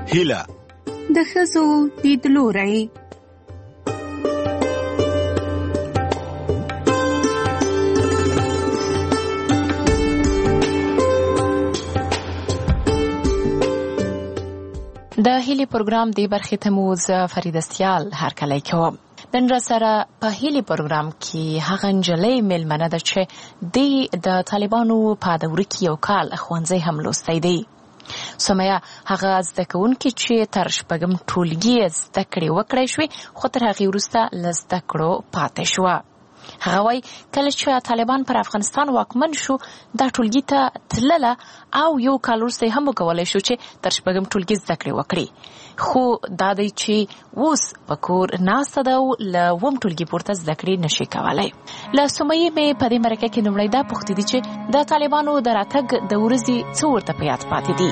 هیله د ښځو لیدلوری. د هیلې پروګرام دی برخې ته مو زه فریده سیال هرکلی کوم. نن را سره په هیلې پروګرام کې هغه نجلۍ میلمنه ده چې د طالبانو په دوره کې یو کال ښوونځی هم لوستی دی. سمیه هغه زده کوونکې چې تر شپږم ټولګي زده کړې وکړی شوې، خو تر هغې وروسته له زده کړو پاتې شوه. هغه وایي کله چې طالبان پر افغانستان واکمن شو دا ټولګي ته تلله او یو کال وروسته هم وکولی شو چې تر شپږم ټولګي زده کړې وکړي، خو دا دی چې اوس په کور ناسته ده او له اووم ټولګي پورته زده کړې نشي کولی. له سمیې مې په دې مرکه کې لومړی دا پوښتې دي چې د طالبانو د راتګ د ورځې څه ورته په یاد پاتې دي.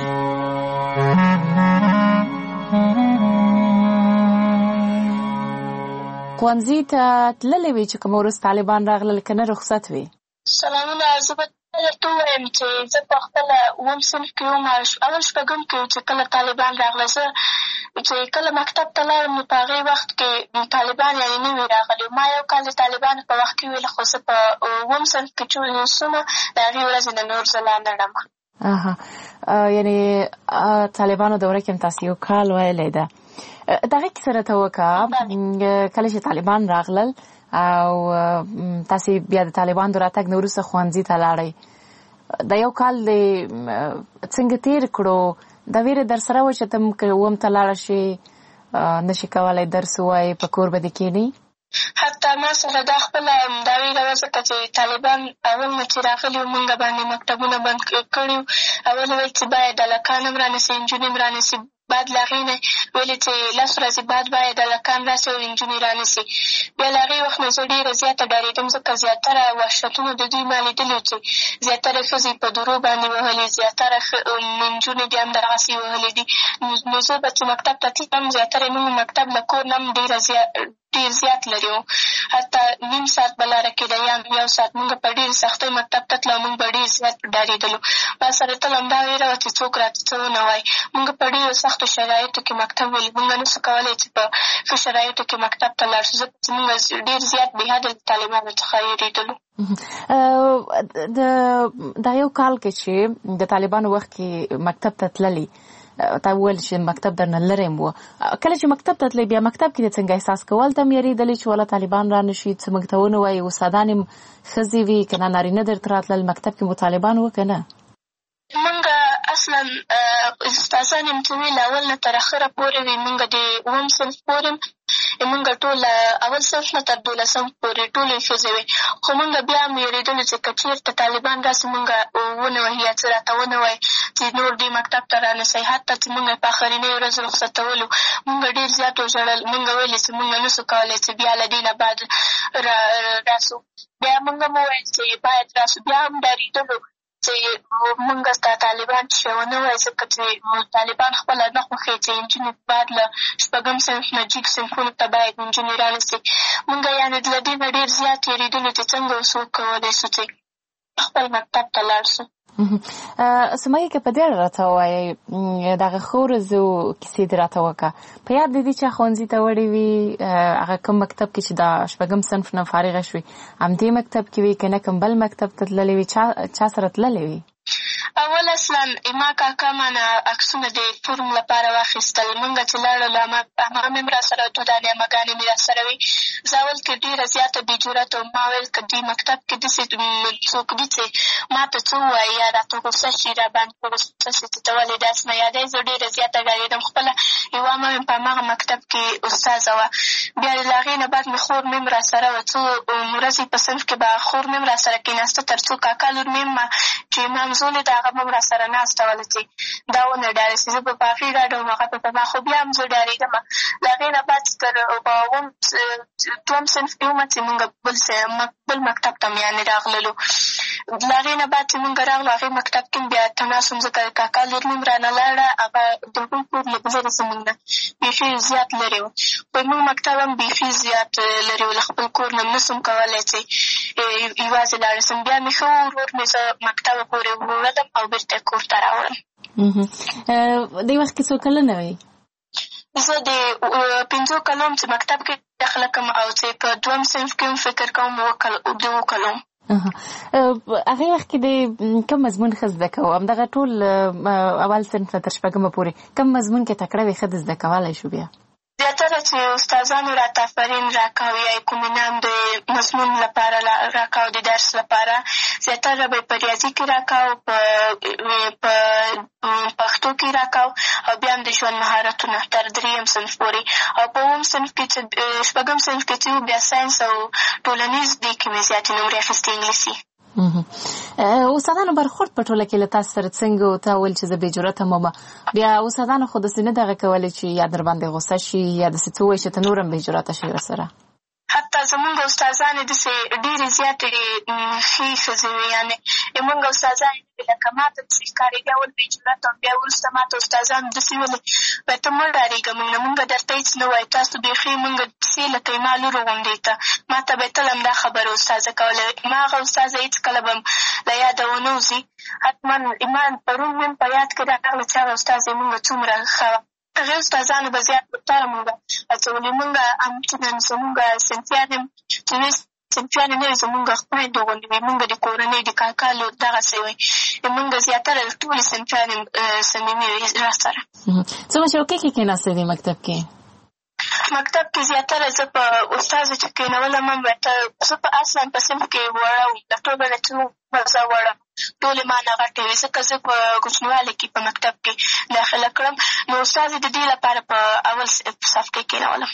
ښوونځي ته تللی وې چې کوم وروسته طالبان راغلل که نه رخصت وې؟ سلامونه، زه به درته ووایم چې زه په خپله اووم صنف کې وم، اول شپږم کې چې کله طالبان راغله. زه چې کله مکتب ته لاړم نو په هغې وخت کې طالبان یعنې نه وي راغلي. ما یو کال د طالبانو په وخت کې ویله، خو زه په اووم صنف کې چې اوسمه د هغې ورځې نه نور زه لا نه ډم. یعنې طالبانو دوره کې هم تاسې یو کال ویلی ده. دغه کیسه راته وکړه، کله چې طالبان راغلل او تاسې بیا د طالبانو د راتګ نه وروسته ښوونځي ته لاړئ، دا یو کال دې څنګه تېر کړو؟ دا ویره در سره وه چې ته که اووم ته لاړه شې نشي کولی درس ووایې، په کور به دې کښېنې؟ حتی ما سره دا خپله دا ویره وه، ځکه چې طالبان اول نه چې راغلي وو مونږ باندې مکتبونه بند کړي وو. اول ویل چې باید هلکان هم رانیسي انجونې هم رانیسي، بعد له هغې نه ویلې چې 10 ورځې بعد باید هلکان راسي او انجونې رانیسي. بیا له هغې وخت نه زه ډېره زیاته ډارېدم، ځکه زیاتره وحشتونه د دوی ما لیدلي وو چې زیاتره ښځې په درو باندې وهلې، زیاتره نجونې دې هم دغسې وهلې دي. نو زه به چې مکتب ته تلم زیاتره موږ مکتب له کور نه هم ډېر زیات لرې وو، حتی نیم ساعت به لاره کېده یا یو ساعت. موږ په ډېرې سختۍ مکتب ته تلو، موږ به ډېر زیات ډارېدلو. ما سره تل همدا ویره وه چې څوک راته څه ونه وایي. موږ په ډېرو سختو شرایطو کې مکتب ولي، موږ نه شو کولی چې په ښه شرایطو کې مکتب ته لاړ شو، ځکه چې موږ ډېر زیات بېحده له طالبانو څخه وېرېدلو. دا یو کال کې چې د طالبانو وخت کې مکتب ته تللي، تا وویل چې مکتب درنه لرې و، کله چې مکتب ته تللی بیا مکتب کې دې څنګه احساس کول؟ ته هم یېرېدلې چې والا طالبان را نه شي، څه موږ ته ونه وایي؟ استادان هم ښځې وي که نه نارینه درته راتلل؟ مکتب کې مو طالبان وه که نه؟ مونږ اصلا استادان یم څه ویل اول نه تر اخره پورې وي. مونږ د اووم صنف پورې مونږ ټول اول صنف نه تر 12 پورې ټولې ښځې وې، خو مونږ بیا هم وېرېدلو چې که چېرته طالبان راسي مونږ ونه وهي یا څه راته ونه وایي چې نور دې مکتب ته رانسئ. حتی چې مونږ په آخرنۍ ورځ رخصتولو مونږ ډېر زیات وژړل. مونږ ویلې چې مونږ نه شو کولی چې بیا له دې نه بعد راسو. بیا مونږ هم وویل چې باید راسو، بیا هم ډارېدلو چې مونږ ته طالبان چې ونه وایي، ځکه چې طالبان خپله نه خوښوي چې نجونې بعد له شپږم صنف نه جګ صنفونو ته باید نجونې رانیسي. مونږ یعنې له دې نه ډېر زیات وېرېدلو چې څنګه اوس وکولی شو چې خپل مکتب ته لاړ شو. سمیه که په دې اړه راته ووایئ، دغه ښو ورځو کیسې دې راته وکړه. په یاد دې دي چې ښوونځي ته وړې وي، هغه کوم مکتب کې چې د شپږم صنف نه فارغه شوې همدې مکتب کې وي که نه کوم بل مکتب ته تللې وي؟ چا سره تللې وي؟ اول اصلا ما کاکا مانه عکسونه د فورم لپاره واخیستل. مونږ چې لاړلو همغه مې هم را سره دودانې امهګانې مې را سره وي. زه اول کې ډېره زیاته بې جرأته وم. ما ویل که دې مکتب کې داسې څوک دي چې ما ته څه ووایي یا راته غوسه شي، را باندې په غوسه شي چې ته ولې داسې نه یادوې. زه ډېره زیاته ډارېدم. خپله یوه مه مې په هماغه مکتب کې استاذه وه. بیا له هغې نه بعد مې خور مې هم را سره وه. څو ورځې په صنف کې به خور مې هم را سره کېناسته، تر څو کاکا لور مې هم چې مامزولې د هغه به هم را سره ناسته وله چې دا ونه ډارې شي. زه به په هغې ډاډه وم، هغه به په ما، خو بیا هم زه ډارېدم. له هغې نه بعد تر دوم صنف کې ومه چې مونږ بل مکتب ته م یعنې راغللو. له هغې نه بعد چې مونږ راغلو هغې مکتب کې بیا تناس وم، ځکه کاکا لور مې هم رانه لاړه. هغه د هغوی کور له لرې زمونږ نه بیخي زیات لرې و. خو زمونږ مکتب هم بیخي زیات لرې و، له خپل کور نه نه شم کولی چې یوازې لاړه شم. بیا مې ښه ورور مې زه مکتبه پورې وړلم او بېرته کور ته راوړم. دې وخت کې څو کلنه وې؟ زه د 5 کلو چې مکتب کې داخله کوم او چې په 2م صنف کې فکر کوم 2 کلو. هغه وخت کې د کوم مضمون ښه زده کوو؟ همدغه ټول اول صنف تر 6مه پورې کوم مضمون کې تکړه وې ښه زده کولی شو؟ بیا زیاتره چې استادانو راته آفرین راکاو یا کوم انعام د مضمون لپاره راکاو د درس لپاره زیاتره به په ریاضي کې راکاو، په پښتو کې راکاو او بیا هم د ژوند مهارتونه تر 3م صنف پورې. او په 9م صنف کې چې 6م صنف کې چې بیا ساینس او ټولنیز دې کې مې زیاتې نمرې اخیستې انګلیسي. استادانو برخورد په ټوله کې له تاسو سره څنګه و؟ تا ویل چې زه بې جرأته یم، بیا استادانو خو داسې نه دغه کولی چې یا در باندې غوسه شي یا داسې څه وایي چې ته نور هم بې جرأته شي ورسره؟ حتی زمونږ استادانې داسې ډېرې زیاتې ښې ښځې وې، یعنې زمونږ استادانې لکه ما ته داسې ښکارېدې اول بې جرأته وم، بیا وروسته ما ته استادانو داسې ویلې وایي ته مه ډارېږه، مونږ درته هېڅ نه وایو، تاسو بیخي مونږ داسې لکه ما لورو غوندې ته. ما ته به یې تل همدا خبره استاذه کوله. ما هغه استاذه هېڅکله به له یاده ونه وځي. حتما ما پرون مې په یاد کې راغله چې هغه استاذه مونږ څومره ښه وه. هغې استادانو به زیات پرتاره مونږ اچولې. مونږ همچنان زمونږ صنفیان هم چې وې صنفیانې نه وې زمونږ خویندو غوندې وې، مونږ د کورنۍ د کاکا لور دغسې وې. مونږ زیاتره ټولې صنفیانې صمیمي وې را سره. څومره چوکۍ کې کېناستې دې مکتب کې؟ مکتب کې زیاتره زه په استاذه چې کېنولم هم زه په اصلا په صنف کې وړه وم، د ټولو نه چې زه وړه ټولې ما نه غټې وې، ځکه زه په کوچنیوالي کې په مکتب کې داخله کړم. نو استاذې د دې لپاره په اول صف کې کېنولم.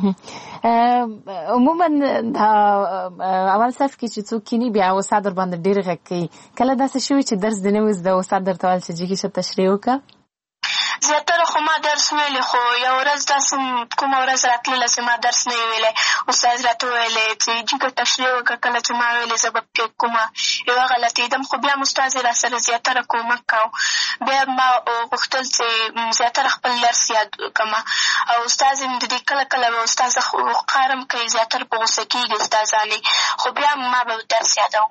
عموما دا اول صف کې چې څوک کینی بیا استاد در باندې ډېر غږ کوي. کله داسې شوي چې درس دې نه وي زده استاد درته ویل چې جګې شه تشریح وکړه؟ زیاتره خو ما درس ویلی، خو یو ورځ داسې کومه ورځ راتلله چې ما درس نه وی ویلی، استاد راته ویلی چې جګه تشریح وکړه. کله چې ما ویلې زه به پکې کومه یوه غلطېدم، خو بیا هم استاد یې را سره زیاتره کومک کوو. بیا ما غوښتل چې زیاتره خپل درس یاد کړمه او استاد یې د دې کله کله به استاذه قهر هم کوي، زیاتره په غوسه کېږي استادانې، خو بیا ما به درس یادوم.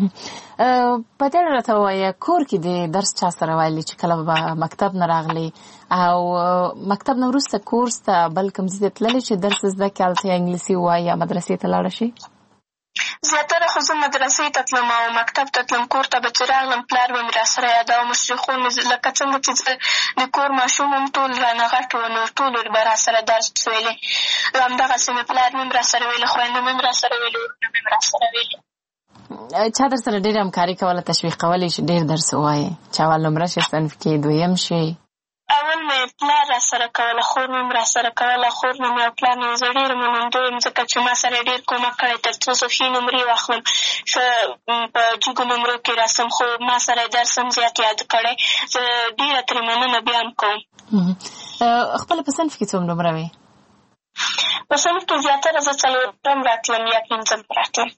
په دې راته ووایه کور کې د درس چا سره ویلي چې کله به مکتب نه راغلی او مکتب نه وروسته کورس ته بل کوم ځای ته تللی چې درس زده کړې هلته یا انګلیسي ووایي یا مدرسې ته لاړه شي؟ زیاتره خو زه مدرسې ته تلم او مکتب ته تلم. کور ته به چې راغلم پلار به مې را سره یادوه، مشرخون مې لکه څنګه چې زه د کور ماشوم هم ټول رانه غټ وو، نو ټولو به را سره درس ویلې. همدغسې مې پلار مې هم را سره ویلې، خویندو مې هم را سره ویلې، ورونه مې هم را سره ویلې. چا در سره ډېره همکاري کوله، تشویق کولی چې ډېر درس ووایې؟ چې اول نمره شي صنف کې، 2م شي؟ اول مې پلار را سره کوله، خور مې هم را سره کوله. خور نه مې او پلار نه زه ډېر منندوی یم، ځکه چې ما سره ډېر کومک کړی تر څو زه ښې نمرې واخلم، ښه په جګو نمرو کې راسم. خو ما سره یې درس هم زیات یاد کړی. زه ډېره ترې مننه بیا هم کوم. خپله په صنف کې څوم نمره وې؟ په صنف کې زیاتره زه 4م راتلم یا 5م راتلم.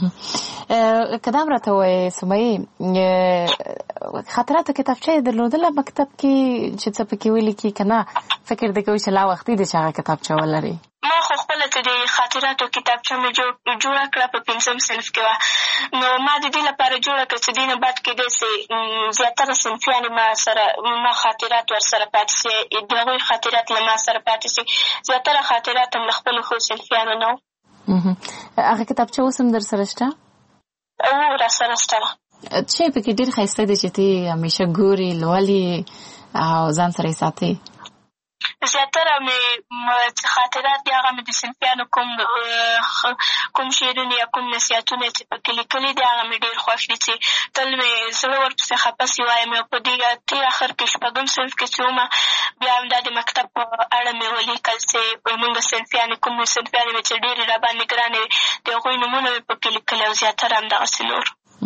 که دا هم راته ووایې سمیې، خاطراتو کتابچه یې درلودله مکتب کې چې څه پکې ولیکي که نه فکر دې کوي چې لا وختي دی چې هغه کتابچه ولري؟ ما خو خپله چې د خاطراتو کتابچه مې جوړه کړه په 5م صنف کې وه. نو ما د دې لپاره جوړه کړه چې دې نه بعد کې داسې زیاتره صنفیانې ما خاطرات ورسره پاتې سي، د هغوی خاطرات له ما سره پاتې سي. زیاتره خاطرات هم له خپلو ښو صنفیانو نه وو. هغه کتابچه اوس هم در سره شته؟ را سره شته. څه یې پکې ډېر ښایسته دی چې ته همیشه ګورې، لولې او ځان سره یې ساتې؟ زیاتره مې خاطرات دي هغه مې د صنفیانو کوم شعرونه یا کوم نصیحتونه چې پکې لیکلي دي هغه مې ډېر خوښ دي چې تل مې زړه ورپسې خفه سي وایم. او په دې تېر اخر کې 6م صنف کې چې ومه بیا هم دا د مکتب په اړه مې ولیکل چې زموږ صنفیانې کوم صنفیانې مې چې ډېرې راباندې ګرانې وې د هغوی نومونه مې پکې لیکلي او زیاتره همدغسې نور.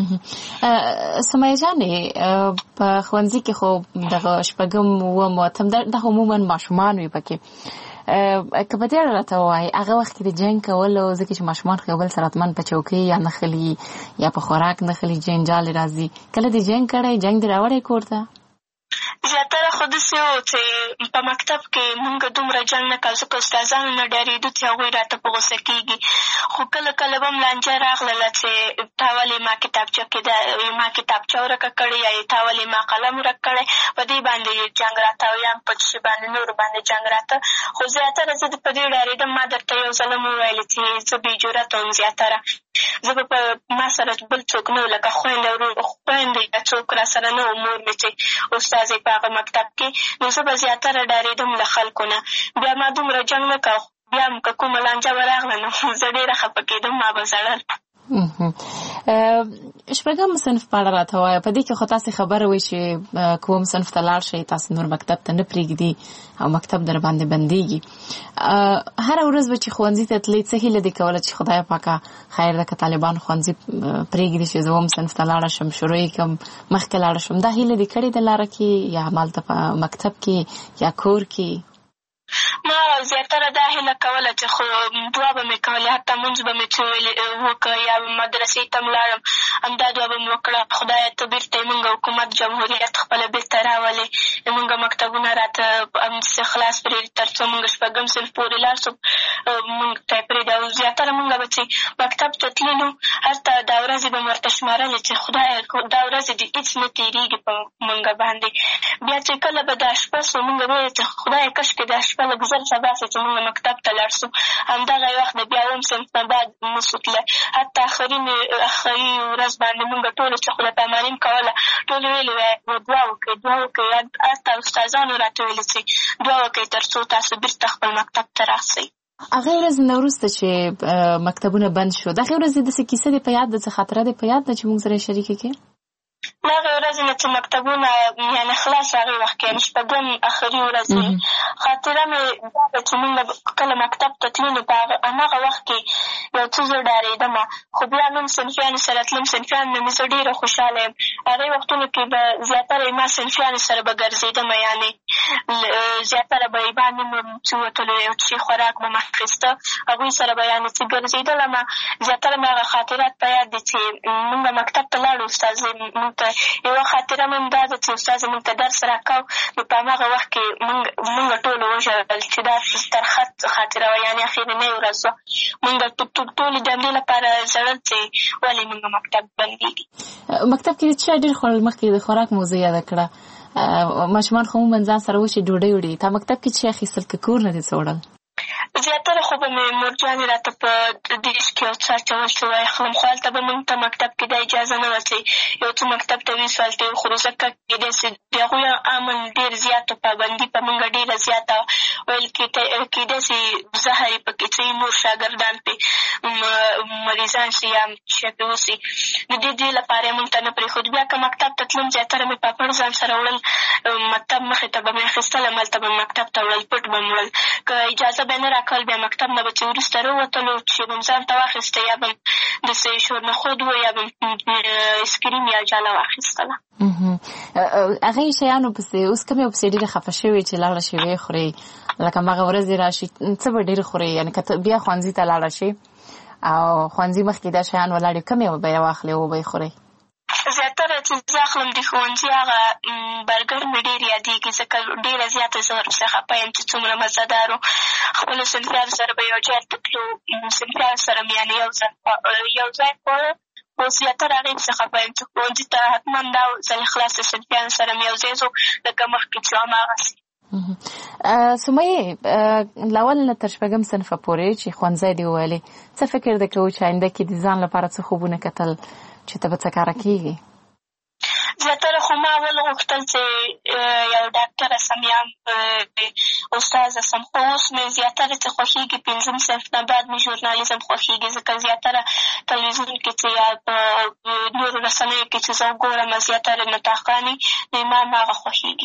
سمیه جانې په ښوونځي کې خو دغه 6م 9م 8م دا عموما ماشومان وي پکې، که په دې اړه راته ووایې هغه وخت کې د جنګ کولو، ځکه چې ماشومان خو یو بل سره حتما په چوکۍ یا نښلي یا په خوراک نښلي، جنجال راځي، کله دې جنګ کړی؟ جنګ دې راوړی کور ته؟ زیاتره خو خو داسې و چې په مکتب کې مونږ دومره جنګ نه کول، ځکه استادانو نه ډارېدو چې هغوی راته په غوسه کېږي. خو کله کله به م لانجه راغلله چې تا ولې ما کتابچه کې ما کتابچه ورکه کړې یا تا ولې ما قلم ورک کړی، په دې باندې جنګ راته او یا په شي باندې نورو باندې جنګ راته. خو زیاتره زه په دې ډارېدم. ما درته یو ځله م وویلې چې زه بې جرته وم زیاتره. زه به په ما سره بل څوک نه و، لکه خویندې یا څوک را سره نه و، مور مې چې استازی په هغه مکتب کې، نو زه به زیاتره ډارېدم له خلکو نه. بیا ما دومره جنګ نه کوه، بیا هم که کومه لانجه به راغله نو زه ډېره خفه کېدم، ما به ژړل. شپږم صنف په اړه راته وایه. په دې کې خو تاسې خبره وایي چې کوم صنف ته لاړ شئ تاسې نور مکتب ته نه پرېږدي او مکتب در باندې بندېږي. هره ورځ به چې ښوونځي ته تلئ څه هیله دې کوله چې خدای پاکه خیر ده که طالبان ښوونځي پرېږدي چې زه اووم صنف ته لاړه شم، شروع یې کړم، مخکې لاړه شم، دا هیله دې کړې ده لاره کې یا همالته په مکتب کې یا کور کې؟ ما زیاتره دا هیله کوله چې خو دعا به مې کولې، حتی مونځ به مې څه وکړه یا مدرسې ته م لاړم، همدا دعا به مې وکړه، خدایه ته بېرته یې مونږ حکومت جمهوریت خپله بېرته راولې، مونږ مکتبونه راته همداسې خلاص پرېږدي تر څو مونږ شپږم صنف پورې لاړ شو، مونږ ته یې پرېږدي. او زیاتره مونږ به چې مکتب ته تللو هلته دا ورځې به م ورته شمارلې چې خدایه دا ورځې دې هېڅ نه تېرېږي په مونږ باندې. بیا چې کله به دا شپه سو مونږ به ویل چې خدایه کاشکې دا شپه لږ زر سبا سو چې مونږ مکتب ته لاړ سو. همدغه وخت د بیا اووم صنف نه بعد نسو تللی، حتی آخري ورځ باندې مونږ ټولو چې خدای پاماني کوله ټولو ویلې وایي دعا وکړئ دعا وکړئ. هلته استادانو راته ویلې چې دعا وکړئ تر څو تاسو بېرته خپل مکتب ته راسئ. هغې ورځې نه وروسته چې مکتبونه بند شو، د هغې ورځې داسې کیسه دې په یاد ده، څه خاطره دې په یاد ده چې مونږ سره یې شریکه کړې؟ د هغې ورځې نه چې مکتبونه یعنې خلاص هغې وخت کې یعنې شپږم آخري ورځ خاطره مې دا ده چې مونږ کله مکتب ته تلو نو په هماغه وخت کې یو څه زه ډارېدم، خو بیا نوم صنفیانو سره تلم، صنفیانو نه مې زه ډېره خوشحاله یم. هغې وختونو کې به زیاتره ما صنفیانو سره به ګرځېدم، یعنې زیاتره به یې باندې مې چې وتلو یو څه خوراک به م اخېسته، هغوی سره به یعنې چې ګرځېدلم. زیاتره مې هغه خاطرات په یاد دي چې مونږ مکتب ته لاړو، استازی مونږ ته یوه خاطره مې هم دا ده چې استازی مونږ ته درس راکاو، نو په هماغه وخت کې مونږ ټولو وژړل چې دا ترخه خاطره وه، یعنې اخرنۍ ورځ وه. مونږ ټولو د همدې لپاره ژړل چې ولې مونږ مکتب بندېږي. مکتب کې څه ډېر خوړل؟ مخکې د خوراک موضوع یاده کړه، ماشومان خو عموماً ځان سره وشي ډوډۍ وړي، تا مکتب کې څه اخیستل که کور نه دې څه وړل؟ زیاتره خو به مې مورجانې راته په ډیش کې یو څه اچول چې واخلم، خو هلته به مونږ ته مکتب کې دا اجازه نه وه چې یو څه مکتب ته ویسو هلته یې وخورو، ځکه کېدای سي د هغوی امن ډېر زیات پابندي په مونږ ډېره زیاته ویل کېدای سي زهر یې پکې څه نور شاګردان پرې مریضان شي یا شی پرې وسي، د دې لپاره یې مونږ ته نه پرېښود. بیا که مکتب ته تلم زیاتره مې پاپړ ځان سره وړل، مکتب مخې ته به مې اخېستل، هملته به مکتب ته وړل، پټ به م وړل، که اجازه به یې نه راکول بیا مکتب نه به چې وروسته راووتلو چې به م ځان ته واخېسته، یا به م داسې شورنخود و یا به م اسکریم یا جاله واخېستله. هغې شیانو پسې اوس کومې پسې ډېرې خفه شوې چې لاړه شي ویې خورې، لکه هماغه ورځې راشي څه به ډېر خورې؟ یعنې که بیا ښوونځي ته لاړه شي او ښوونځي مخکې دا شیان ولاړې، کومې به یې واخلې او به یې خورې؟ زیاتره چې زه اخلم د ښوونځي هغه برګر مې ډېر یادېږي، ځکه ډېره زیاته زه ورپسې خفه یم چې څومره مزهدار و. خپلو صنفیانو سره به یو ځای ته تلو، صنفیانو سره مې یعنې یو ځای خوړل، خو زیاتره هغې پسې خفه یم چې ښوونځي ته حتما دا ځلې خلاص د صنفیانو سره مې یو ځای ځو، لکه مخکې چې هماغسې. سمیې له اول نه تر شپږم صنفه پورې چې ښوونځی دې وویلې، څه فکر دې کوو چې آینده کې د ځان لپاره څه خوبونه کتل چې ته به څه کاره کېږي؟ زیاتره خو ما اول غوښتل چې یو ډاکټره سم یا استاذه سم، خو اوس مې زیاتره چې خوښېږي پنځم صنف نه بعد مې ژورنالیزم خوښېږي، ځکه زیاتره تلویزیون کې چې یا په نورو رسنیو کې چې زه وګورم زیاتره نطاقانې نو ما هماغه خوښېږي.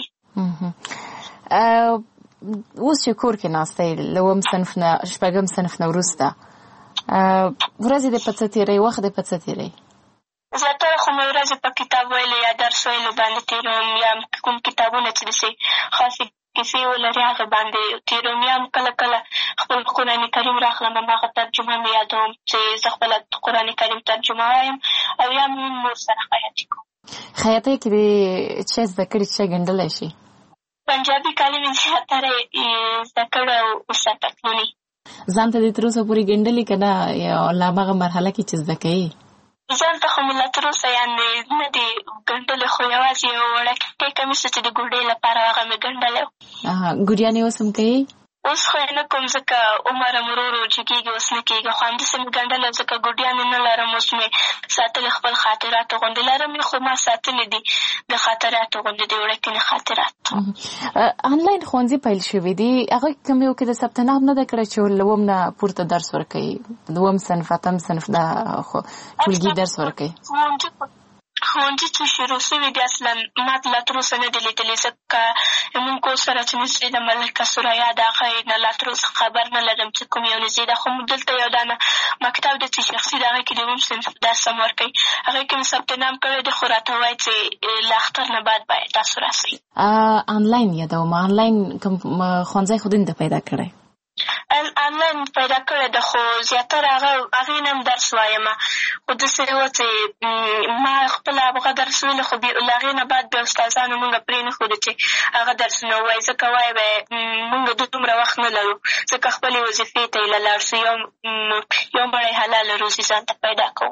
اوس چې کور کې ناسته یې له اووم صنف نه شپږم صنف نه وروسته ورځې دې په څه تېروي، وخت دې په څه تېروي؟ زیاتره خو مې ورځې په کتاب ویلو یا درس ویلو باندې تېروم، یا کوم کتابونه چې داسې خاصې کیسې ولري هغه باندې تېروم، یا هم کله کله خپل قرآن کریم راخلم هماغه ترجمه مې یادوم چې زه خپله قرآن کریم ترجمه وایم، او یا مور سره خیاطي کوم. خیاطۍ کې دې څه زده کړي، څه ګنډلی شي؟ پنجابي کالي مې زیاتره زده کړی او استاد پتلوني. ځان ته دې تر اوسه پورې ګنډلې که نه یا لا هماغه مرحله کې چې زده کوې؟ ځان ته خو مې لا تر اوسه یعنې نه دي ګنډلې، خو یوازې یو وړوکی کمیس چې د ګوډۍ لپاره هغه مې ګنډلی و. ګوریانې اوس هم کوې؟ اوس خو یې نه کوم ځکه عمر هم ورو ورو جګېږي، اوس نه کېږي. خو همداسې مې ګنډلی ځکه ګوډیانې نه لرم. اوس مې ساتلې خپل خاطراتو غوندې لرم یې، خو ما ساتلې دي د خاطراتو غوندې د وړکینې خاطرات. آنلاین ښوونځي پیل شوي دي، هغه کوم یو کې د ثبت نام نه ده کړی چې له اووم نه پورته درس ورکوي، دوم صنف اتم صنف دا ټولګي درس ورکوي؟ ښوونځي چې شروع شوي دي اصلا ما لا تر اوسه نه دي لیدلي، ځکه موږ کور سره چې نږدې ده ملکه سوریا د هغه نه لا تر اوسه خبر نه لرم چې کوم یو نږدې ده. خو دلته یو دانه مکتب دی چې شخصي د هغې کې د اووم صنف درس هم ورکوي، هغې کې مې ثبت نام کړی دی، خو راته وایي چې له اختر نه بعد باید تاسو راسئ. آنلاین یادوم، آنلاین کوم ښوونځی خو دې پیدا کړی؟ آنلاین پیدا کړی ده، خو زیاتره هغې نه هم درس وایم. خو داسې و چې ما خپله هغه درس ویلو، خو له هغې نه بعد بیا استادانو موږ پرېنښودو چې هغه درسونه ووایي، ځکه وایي به یې موږ دومره وخت نه لرو، ځکه خپلې وظیفې ته یې له لاړ شو، یو مړی حلاله روزي ځان ته پیدا کوو.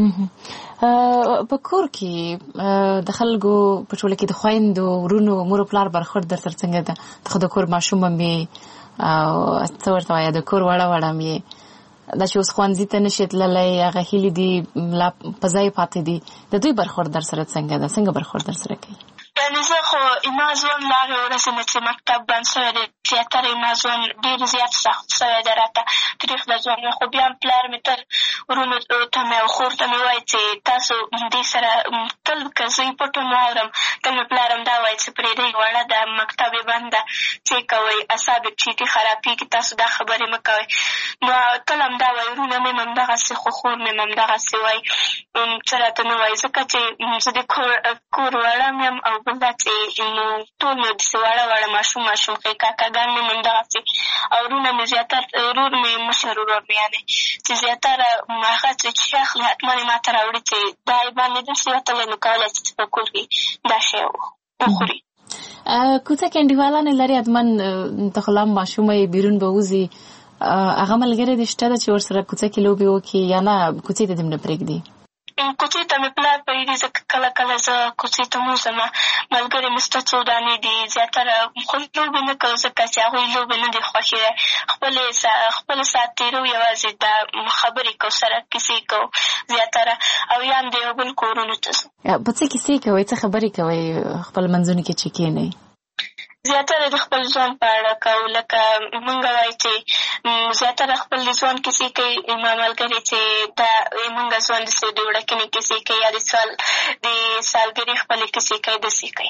په کور کې د خلکو په ټوله کې د خویندو ورونو مور و پلار برخورد در سره څنګه ده؟ ته د کور ماشوم هم یې او څه ورته وایه د کور وړه وړه هم یې، دا چې اوس ښوونځي ته نشي تللی، هغه هیلې دي لا په ځای پاتې دي، د دوی برخورد در سره څنګه ده؟ څنګه برخورد در سره کوي؟ یعنې زه خو ما ژوند له هغې ورځې نه چې مکتب بند شوی دی زیاتره ما ژوند ډېر زیات سخت شوی دی راته، تریخ د ژوند. خو بیا هم پلار مې تل ورونو ته مې او خور ته مې وایي چې تاسو دې سره تل که زه یې پټ هم واورم، تل مې پلار هم دا وایي چې پرېږدئ وړه ده، مکتب یې بند ده، څه کوئ اعصاب یې ټیټې خرابېږي، تاسو دا خبرې مه کوئ. نو تل همدا وایي، ورونه مې هم همدغسې، خو خور مې هم همدغسې وایي، څه راته نه وایي، ځکه چې زه د کور وړه مې یم، او بل دا چې ټول مې داسې وړه ماشوم ښې کاکاګان مې هم همدغسې، او ورونه مې زیاتره ورور مې مشر ورور مې یعنې چې زیاتره هغه چې شی اخلي حتما یې ما ته راوړي چې دا یې باندې داسې وتلی، نو کولی چې په کور کې دا شی وخوري. کوڅه کې انډیوالانې لرې حتما، ته خو لا هم ماشومه یې، بیرون به وځي، هغه ملګري دې شته ده چې ورسره کوڅه کې لوبې وکړي یا نه کوڅې ته دې هم نه پرېږدي؟ کوڅې ته مې پلار پرېږدي، ځکه کله کله زه کوڅې ته م وځم، ملګري مې شته څو دانې دي، زیاتره خو لوبې نه کوو ځکه چې هغوی لوبې نه دي خوښې دی، خپل ساعت تېرو، یوازې دا خبرې کوو سره، کیسې کوو زیاتره، او یا هم د یو بل کورونو ته ځو. په څه کیسې کوئ، څه خبرې کوئ خپل منځونو کې چې کښېنئ؟ زیاتره د خپل ژوند په اړه کوو، لکه مونږ وایي چې زیاتره خپل د ژوند کیسې کوي، ما ملګري چې دا مونږ ژوند داسې د وړکینې کیسې کوي یا د سالګرې خپلې کیسې کوي، داسې کوي.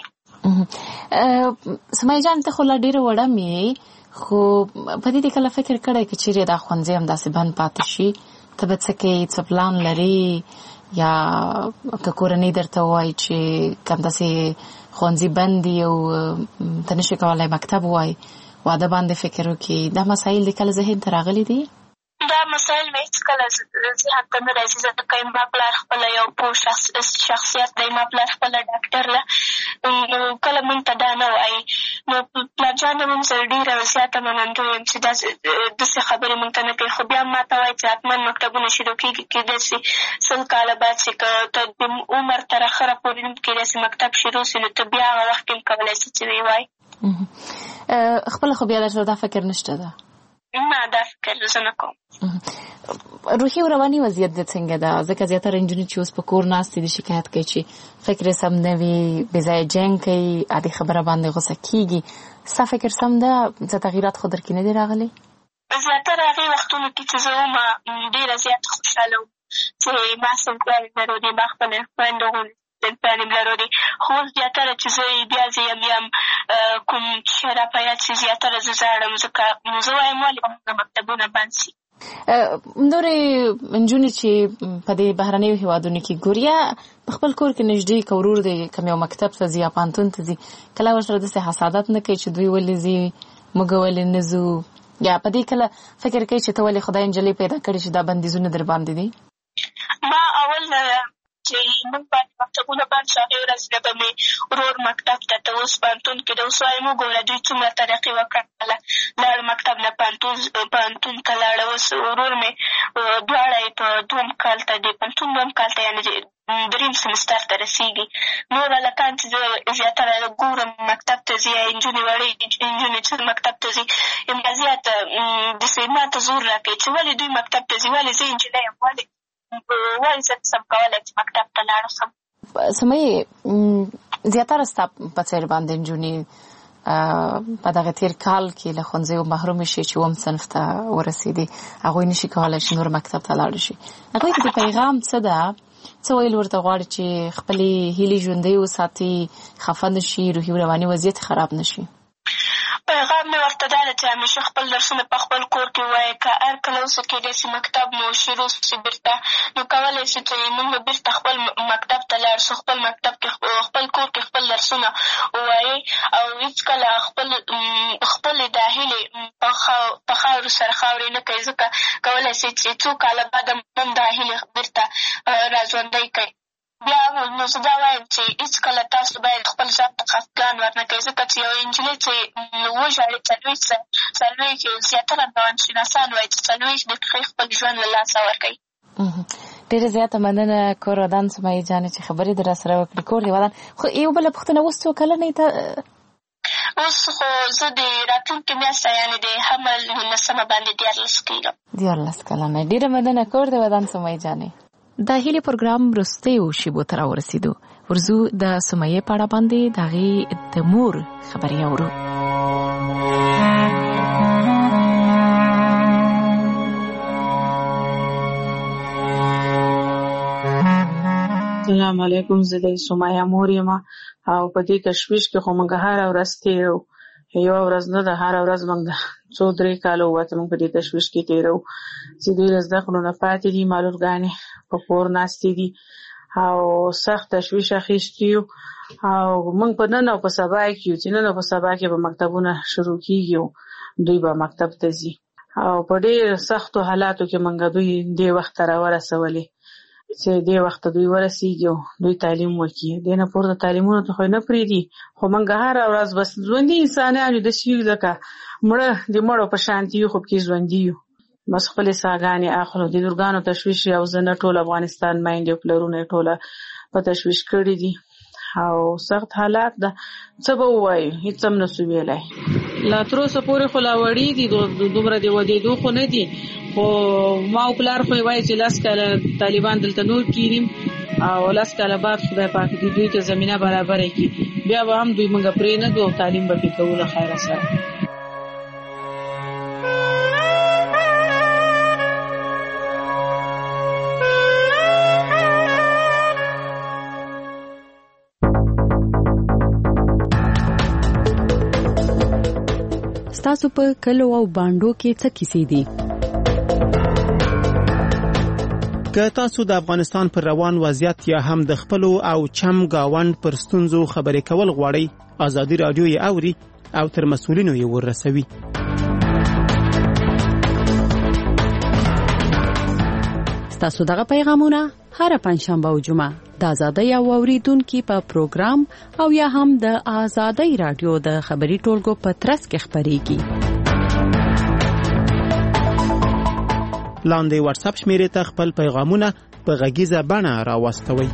سمیه جان، ته خو لا ډېره وړه مې، خو په دې کله فکر کړی که چیرې دا ښوونځی همداسې بند پاتې شي، ته به څه کوې؟ څه پلان لرې؟ یا که کورنۍ درته ووایي چې همداسې ښوونځي بند دي او ته نشي کولی مکتب ووایي، واده باندې فکر وکړي، دا مسایل دې کله ذهن ته راغلي دي؟ دا مسایل مې هېڅکله ذهن ته نه راځي، ځکه ما پلار خپله یو پوه شخصیت دی، ما پلار خپله ډاکټر ده، نو کله موږ ته دا نه وایي. نو پلارجان هم سره ډېره زیاته منندوی یم چې داسې خبرې موږ ته نه کوي، خو بیا هم ما ته وایي چې حتما مکتبونه شروع کېږي، کېدای شي 100 کاله بعد چې که ته د عمر تر اخره پورې کېدای شي مکتب شروع شي، نو ته بیا هغه وخت کې هم کولی شي چې ویې وایي. خپله خو بیا درته دا فکر نشته ده؟ نه، دا فکر زه نه کوم. روحي او رواني وضعیت دې څنګه ده؟ ځکه زیاتره نجونې چې اوس په کور ناستې دي شکایت کوي چې فکر یې سم نه وي، بې ځایه جنګ کوي، عادي خبره باندې غوسه کېږي. ستا فکر سم ده؟ څه تغییرات خو در کې نه دي راغلي؟ زیاتره هغې وختونو کې چې زه وم ډېره زیاته خوشحاله وم چې ما صنفیانې لرودې، ما خپلې خویندو غوندې صنفیانې لرودې، خو اوس زیاتره چې زه بیا زه یم کوم شی را په یاد شي، زیاتره زه ژاړم، ځکه زه وایم ولې زموږ مکتبونه بند شي. نورې نجونې چې په دې بهرنیو هېوادونو کې ګوري، یا په خپل کور کې نږدې که ورور دی کوم یو مکتب ته ځي یا پوهنتون ته ځي، کله ورسره داسې حسادت نه کوي چې دوی ولې ځي موږ ولې نه ځو، یا په دې کله فکر کوي چې ته ولې خدای نجلۍ پیدا کړې چې دا بندیزونه در باندې دي؟ ما اول چې موږ باندې مکتبونه بند شو، هغې ورځ بیا به مې ورور مکتب ته اوس پوهنتون کې د اوس وایم وګوره دوی څومره ترقي وکړله. لاړ مکتب نه پوهنتون ته لاړه. اوس ورور مې دواړه یې په دوم کال ته د پوهنتون دوم کال ته یعنې دریم سمستر ته رسېږي. نور هلکان چې زه زیاتره ګورم مکتب ته ځي، نجونې وړې نجونې چې مکتب ته ځي، همدا زیاته داسې ما ته زور راکوي چې ولې دوی مکتب ته ځي، ولې زه نجلۍ یم، ولې زه نشم کولی چې مکتب ته لاړ شم. سمیې زیاتره ستا په څېر باندې نجونې په دغه تېر کال کې له ښوونځیو محرومې شي چې اووم صنف ته ورسېدې، هغوی نشي کولی چې نور مکتب ته لاړ شي. هغوی کې د پیغام څه ده؟ څه ویل ورته غواړي چې خپلې هیلې ژوندۍ وساتي، خفه نه شي، روحي رواني وضعیت خراب نه شي؟ پیغام مې ورته دا ده چې همیشه خپل درسونه په خپل کور کې ووایه. که هر کله اوسه کېدای شي مکتب مو شروع شي بېرته، نو کولی شي چې موږ بېرته خپل مکتب ته لاړ شو، خپل مکتب کې خپل کور کې خپل درسونه ووایي او هېڅکله خپلې دا هیلې په خاورو سره خاورې نه کوي، ځکه کولی شي چې څو کاله بعد هم دا هیلې بېرته راژوندۍ کوي. بیا نو زه دا وایم چې هېڅکله تاسو باید خپل ځان ته خفګان ورنه کوئ، ځکه چې یوه نجلۍ چې وژاړي څلوېښت زیاتره روانشناسان وایي چې 40 دقیقې خپل ژوند له لاسه ورکوي. ډېره زیاته مننه کور ودان سمیې جانې چې خبرې در سره وکړې. کور دې ودان. خو یو بله پوښتنه، اوس څو کلنې ته؟ اوس خو زه د راتلونکې میاشته یعنې د حمل 19 باندې 14 کېږم. 14 کلنه. ډېره مننه کور دې ودان سمیې جانې. د هیلې پروګرام وروستیو شیبو ته راورسېدو. ورځو د سمیې په اړه باندې د هغې د مور خبرې اورو. السلام علیکم، زه د سمیه مور یم او په دې تشویش کې خو موږ هره ورځ تېرو، یوه ورځ نه ده، هره ورځ موږ 2-3 کاله ووته موږ په دې تشویش کې تېرو چې دوی له زده کړو نه پاتې دي، معلولګانې په کور ناستې دي او سخت تشویش اخیستي یو. او موږ په نن او په سبا کې یو چې نن او په سبا کې به مکتبونه شروع کېږي، دوی به مکتب ته ځي او په ډېر سختو حالاتو کې موږ دوی دې وخت ته راورسولې چې دې وخت دوی ورسېږي او دوی تعلیم وکړي. دې نه پورته تعلیمونو ته خو نه پرېږدي، خو موږ هره ورځ بس ژوندي انسانان یو، داسې یو لکه مړه د مړو په شانتي یو، خو پکې ژوندي یو. بس خپلې ساګانې اخلو. د لورګانو تشویش او زه نه ټول افغانستان میندې او پلرونه یې ټوله په تشویش کړي دي او سخت حالات ده. څه به ووایو، هېڅ هم نه سو ویلی. لا تر اوسه پورې خو لا وړي دي، دومره د ودېدو خو نه دي، خو ما او پلار خو یې وایي چې 10 کاله طالبان دلته نور کېنیم او 10 کاله بعد خدای پاک دې دوی ته زمینه برابره کړي، بیا به هم دوی موږ پرېنږدو او تعلیم به پرې کوو له خیره سره. تاسو په کلو او باندو کې څه کیسې دي؟ که تاسو د افغانستان پر روان وضعیت یا هم د خپلو او چم گاوند پر ستونزو خبرې کول غواړئ، ازادي رادیو یې اوري او تر مسؤلینو یې ورسوي. تاسو دغه پیغامونه هر پنځشنبه او جمعه د آزادۍ او اوریدونکو په پروګرام او یا هم د آزادۍ رادیو د خبري ټولګو په ترڅ کې خبريږي. لاندې واتس اپ شمیرې ته خپل پیغامونه په غږیزه بڼه راوستوئ.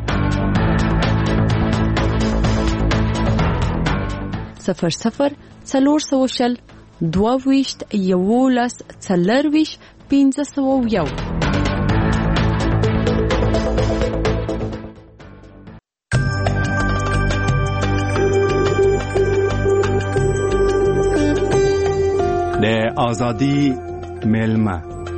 00 420 22 11 40 501. د ازادي ملما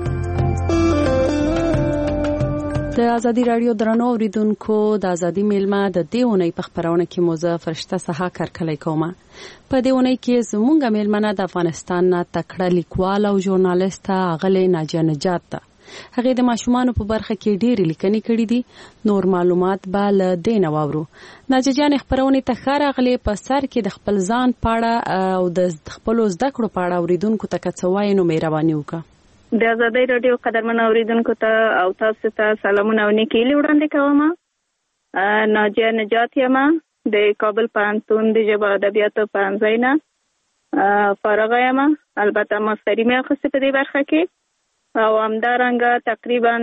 د ازادي رادیو درنو اوریدونکو، د ازادي ملما د دیونی په خبرونه کې موزه فرشته سها کارکلای کومه. په دیونی کې زمونږ ملمنه د افغانستان نه تکړه لیکوال او ژورنالیست اغلی ناجیه نجات ده. هغه د ماشومان په برخه کې ډېری لیکنې کړې دي. نور معلومات به له دینه واورو. ناجیه جان خبرونه ته خراغلی په سر کې د خپل ځان پاړه او د خپل زده کړو پاړه اوریدونکو ته کڅوای نو مهرباني وکړه. د ازادۍ رادیو قدرمن اوریدونکو ته او تاسو ته سلامونه او نیکي وړاندې کوم. ناجیه نجات یم د کابل پوهنتون د ژبو او ادبیاتو پوهنځي نه فارغه یم. البته ماستري مې اخیستې په دې برخه کې او همدارنګه تقریبا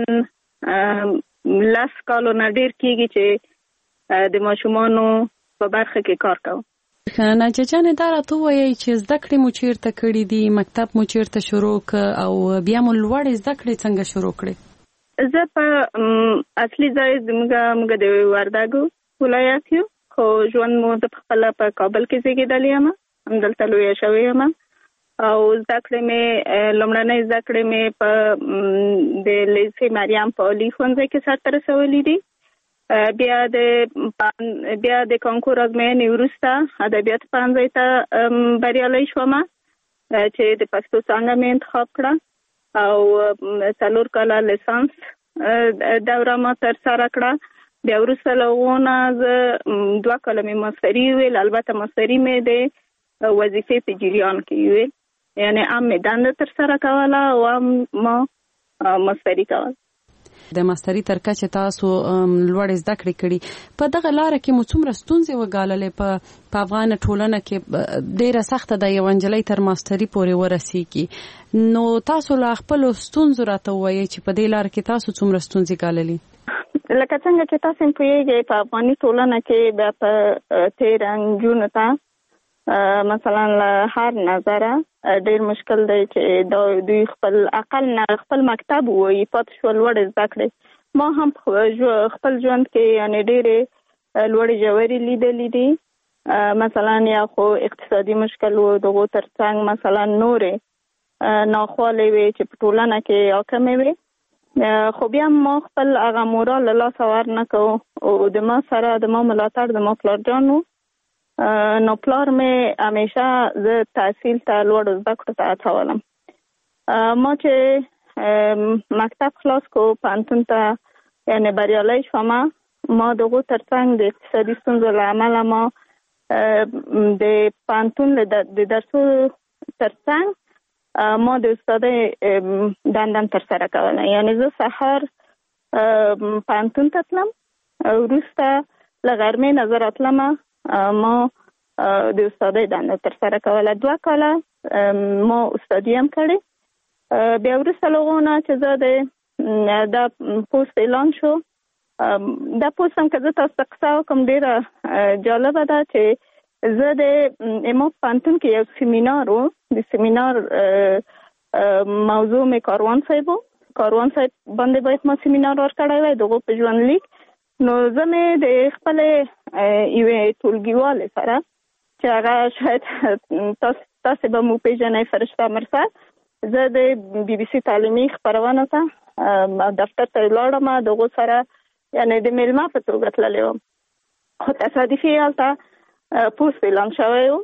10 کالو نه ډېر کېږي چې د ماشومانو په برخه کې کار کوم. ناجیه جانې دا راته ووایئ چې زده کړې مو چېرته کړي دي، مکتب مو چېرته شروع کړ او بیا مو لوړې زده کړې څنګه شروع کړې؟ زه په اصلي ځای زموږ د وردګو ولایت یو، خو ژوند مو زه خپله په کابل کې زیږېدلې یم، همدلته لویه شوې یم او زده کړې مې لومړنۍ زده کړې مې په د لیسې مریم په عالي ښوونځي کې سرته رسولي دي. بیا د کانکور ازموینې وروسته ادبیات پوهنځي ته بریالۍ شوم چې د پښتو څانګه مې انتخاب کړه او 4 کاله لیسانس دوره ما ترسره کړه. بیا وروسته له هغو نه زه 2 کاله مې ماستري ویل، البته ماستري مې د وظیفې په جریان کې ویل، یعنی هم مې دنده ترسره کوله او هم ما ماستري کوله. د ماستري تر کچې تاسو لوړې زده کړې کړي، په دغه لاره کې مو څومره ستونزې وګاللې؟ په افغان ټولنه کې ډېره سخته ده یو نجلۍ تر ماستري پورې ورسېږي، نو تاسو له خپلو ستونزو راته ووایئ چې په دې لاره کې تاسو څومره ستونزې ګاللې؟ لکه څنګه چې تاسو هم پوهېږئ په افغاني ټولنه کې بیا په 13 نجونو ته مثلا له هر نظره ډېر مشکل دی چې دوی خپل اقل نه خپل مکتب ووایي پاتې شول لوړې زده کړې. ما هم خپل ژوند کې یعنې ډېرې لوړې ژورې لیدلې دي، مثلا یا خو اقتصادي مشکل و، دغو تر څنګ مثلا نورې ناخوالې وې چې په ټولنه کې حاکمې وې، خو بیا ما خپل هغه مورال له لاسه ور نه کوو او د ما سره د ما ملاتړ د ما پلارجان و. نو پلار مې همیشه زه تحصیل ته لوړو زده کړو ته هڅولم. ما چې مکتب خلاص کو پوهنتون ته یعنې بریالی شوم، ما دغو تر څنګ د اقتصادي ستونزو له امله ما د پوهنتون د درسو تر څنګ ما د استادۍ دنده ترسره کوله، یعنې زه سهار پوهنتون ته تلم، وروسته له غرمې نه زه راتلم ما د استادۍ دنده ترسره کوله. 2 کاله ما استادي هم کړې. بیا وروسته له هغو نه چې زه د پوسټ اعلان شو، دا پوسټ هم که زه تاسو ته قصه وکړم ډېره جالبه ده چې زه د ما پوهنتون کې یو سیمینار و، د سیمینار موضوع مې کاروان صاحب و، کاروان صاحب باندې باید ما سیمینار ورکړی وی دغو په ژوندلیک. نو زه مې د خپلې یوې ټولګیوالې سره چې هغه شاید تاسې به مو پېژنئ فرشته مرسل، زه د بي بي سي تعلیمي خپرونو ته دفتر ته ولاړم، دغو سره یعنې د میلمه په توګه تللی وم، خو تصادفي هلته پوسټ اعلان شوی و،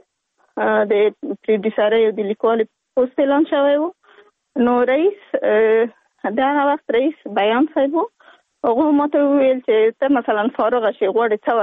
د پروډیوسرۍ او د لیکوالې پوسټ اعلان شوی و. نو رئیس د هغه وخت رئیس بیان صاحب و، هغه ما ته وویل چې ته مثلا فارغه شې غواړې څه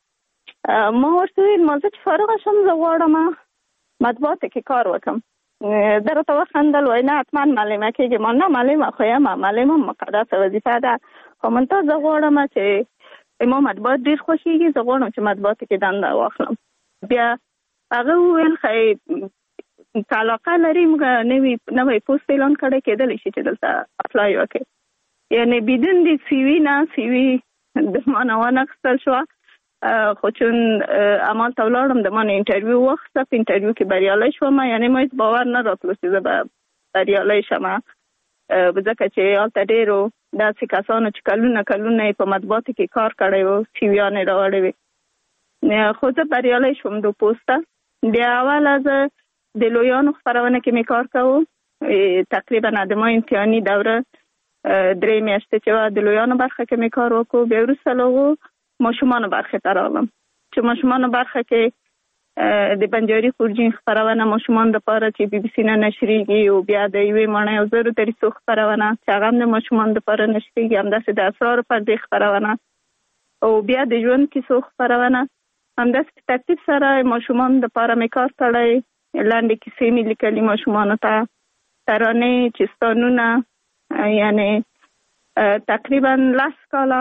وکړې؟ ما ورته وویل ما زه چې فارغه شم زه غواړم مطبوعاتو کې کار وکړم. ده راته وخندل، وایي نه حتما معلمه کېږې. ما نه معلمه خو یم، معلمه مقدسه وظیفه ده، خو منتها زه غواړم چې ما مطبوعات ډېر خوښېږي، زه غواړم چې مطبوعاتو کې دنده واخلم. بیا هغه وویل ښایي که علاقه لري موږ نوی پوسټ اعلان کړی، کېدلی شي چې دلته اپلای وکړې. یعنی بدون د سی وی نه سی وی د ما نه وانخیستل شوه، خو چون عمل ته ولاړم د ما نه انټرویو واخیسته، په انټرویو کې بریالی شوم. یعنی ما هېڅ باور نه راتلو چې زه به بریالی شم، ځکه چې هلته ډېرو داسې کسانو چې کلونه یې په مطبوعاتو کې کار کړی و سی ویانې راوړې وې، خو زه بریالی شوم دو پوسټه. بیا اوله زه د لویانو خپرونه کې مې کار کوو، تقریبا د ما امتحاني دوره 3 میاشتې چې وه د لویانو برخه کې مې کار وکړو. بیا وروسته له هغو ماشومانو برخې ته راغلم چې ماشومانو برخه کې د بنجاري خورجین خپرونه ماشومانو دپاره چې بي بي سي نه نشریږي، او بیا د 1,000 دریڅو خپرونه چې هغه هم د ماشومانو دپاره نشریږي، همداسې د اسرارو پردې خپرونه، او بیا د ژوند کیسو خپرونه. همداسې په ترتیب سره ماشومانو دپاره مې کار کړی، لنډې کیسې مې لیکلي ماشومانو ته، ترانې، چستانونه، یعنی تقریبا 10 کاله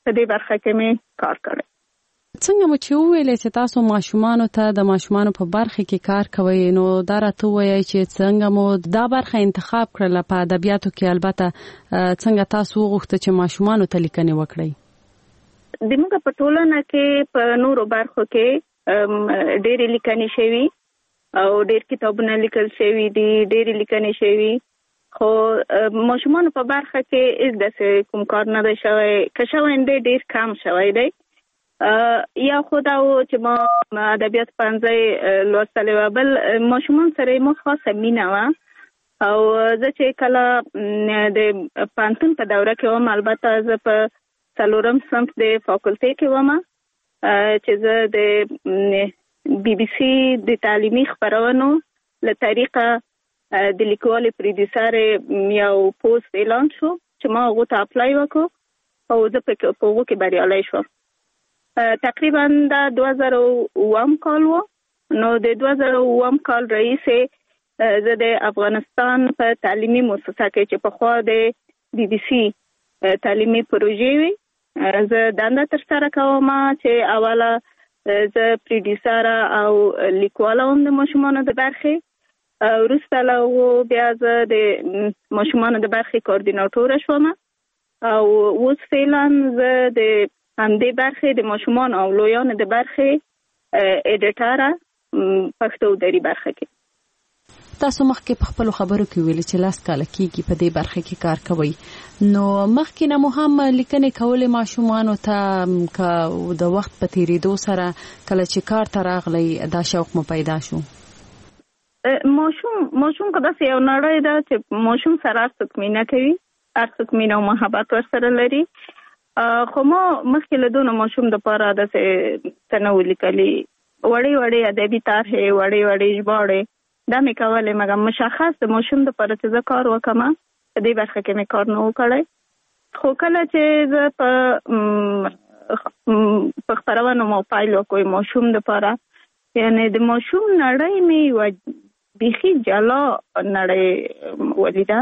په دې برخه کې مې کار کړی. څنګه مو چې ویلې چې تاسو ماشومانو ته د ماشومانو په برخه کې کار کوئ، نو دا راته وایي چې څنګه مو دا برخه انتخاب کړل په ادبیاتو کې؟ البته څنګه تاسو وغوښتل چې ماشومانو ته لیکنې وکړئ؟ زموږ په ټولنه کې په نورو برخو کې ډېرې لیکنې شوي او ډېر کتابونه لیکل شوي دي، ډېرې لیکنې شوي، خو ماشومانو په برخه کې هیڅ داسې کوم کار نه دی شوی. که شوی دی ډېر کم شوی دی. یا خو دا و چې ما ادبیات پوهنځی لوستلی وه، بل ماشومان سره یې ما خاصه مینه وه. او زه چې کله د پوهنتون په دوره کې وم، البته زه په 4م صنف د فاکولټۍ کې وم، چې زه د BBC د تعلیمي خبرونو له طریقه د لیکوالې پروډیوسر یو پوسټ اعلان شو چې ما هغه ته اپلای وکړ او زه په هغه کې بریالی شوم. تقریبا دا 2007 کال و. نو د 2007 کال رئیسې زه د افغانستان په تعلیمي مؤسسه کې چې پخوا د BBC تعلیمي پروژې وي، زه دنده ترسره کوم چې اوله زه پروډیوسر او لیکواله هم د ماشومانو د برخې، وروسته له هغو بیا زه د ماشومانو د برخې کوارډیناټوره شوم او اوس فعلا زه د همدې برخې د ماشومانو او لویانو د برخې ایډیټره پښتو دري برخه کې. تاسو مخکې په خپل خبرو کې ویل چې 10 کال کېږي په دې برخه کې کار کوي، نو مخکې نه مو هم لیکنې کولې ماشومانو ته د وخت په تیریدو سره کله چې کار ته راغلی دا شوق مو پیدا شو؟ ماشوم که داسې یو نړۍ ده چې ماشوم سره هر څوک مینه کوي، هر څوک مینه او محبت ورسره لري. خو ما مخکې له دونه ماشوم دپاره داسې څه نه وو لیکلي، وړې ادبي طرحې، وړې ژباړې دا مې کولې، مګر مشخص د ماشوم دپاره چې زه کار وکړم په دې برخه کې مې کار نه و کړی. خو کله چې زه په خپرونو موبایل وکړم ماشوم دپاره، یعنې د ماشوم نړۍ مې یوه بیخي جلا نړۍ ولیده.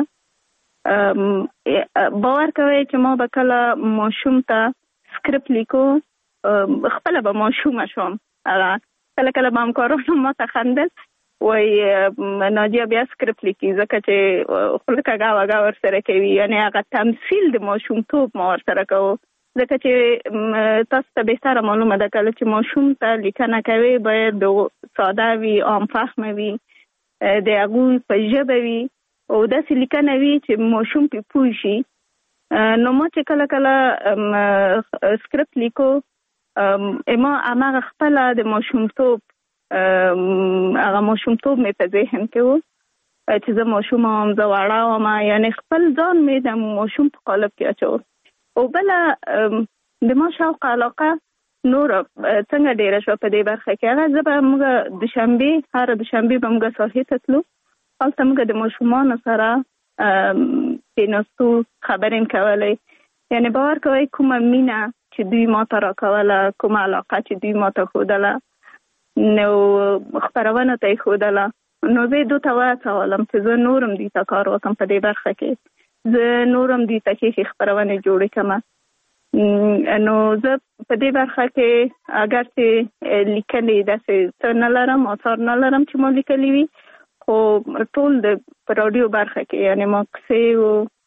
باور کوئ چې ما به کله ماشوم ته سکرپټ لیکو، خپله به ماشومه شوم، کله به همکارانو ما ته خندل، وای ناجیه بیا سکرپټ لیکي، ځکه چې خوله کږه وږه ورسره کوي، یعنې هغه تمثیل د ماشومتوب ما ورسره کوو، ځکه چې تاسو ته بهتره معلومه ده کله چې ماشوم ته لیکنه کوي باید ساده وي، عام فهمه وي، د هغوی په ژبه وي او داسې لیکنه وي چې ماشوم پې پوه شي. نو ما چې کله سکرپټ لیکو، ما هماغه خپله د ماشومتوب هغه ماشومتوب مې په ذهن کې و چې زه ماشوم وم، زه وړه وم، یعنې خپل ځان مې د ماشوم په قالب کې اچول. او بله د ما شوق علاقه نور څنګه ډېره شوه په دې برخه کې، هغه زه به موږ هره دوشنبې به موږ ساحې ته تلو، هلته موږ د ماشومانو سره کېناستو، خبرې کولې، یعنې باور کوئ کومه مینه چې دوی ما ته راکوله، کومه علاقه چې دوی ما ته ښودله، نو خپرونه ته یې ښودله. نو زه یې دوی ته وهڅولم چې زه نور هم دوی ته کار وکړم په دې برخه کې، زه نور هم دوی ته ښې خپرونې جوړې کړم. نو زه په دې برخه کې اگر چې لیکنې داسې څه نه لرم، آثار نه لرم چې ما لیکلي وي، خو ټول د په راډیو برخه کې، یعنې ما کیسې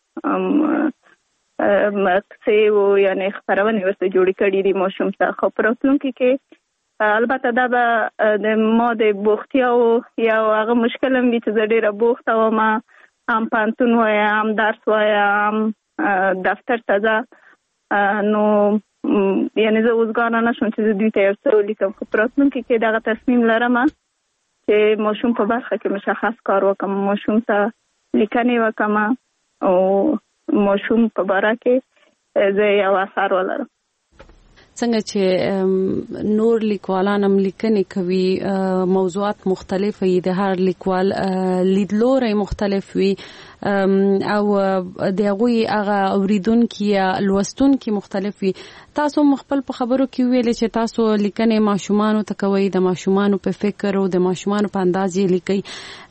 و یعنې خپرونې ورته جوړې کړي دي ماشوم ته. خو په راتلونکي کې البته دا به د ما د بوختیاو یو هغه مشکل هم وي چې زه ډېره بوخته وم، هم پوهنتون وایم، هم درس وایم، هم دفتر ته ځه، نو یعنې زه اوسګاره نه شوم چې زه دوی ته یو څه ولیکم. خو په راتلونکي کې دغه تصمیم لرم چې ماشوم په برخه کې مشخص کار وکړم، ماشوم ته لیکنې وکړم او ماشوم په باره کې زه یو اثر ولرم. څنګه چې نور لیکوالان هم لیکنې کوي، موضوعات مختلف وي، د هر لیکوال لیدلوری مختلف وي، او د هغوی هغه اوریدونکي یا لوستونکي مختلف وي. تاسو مخبل په خبرو کې ویل چې تاسو لیکنې ماشومانو ته کوي، د ماشومانو په فکر او د ماشومانو په انداز یې لیکي.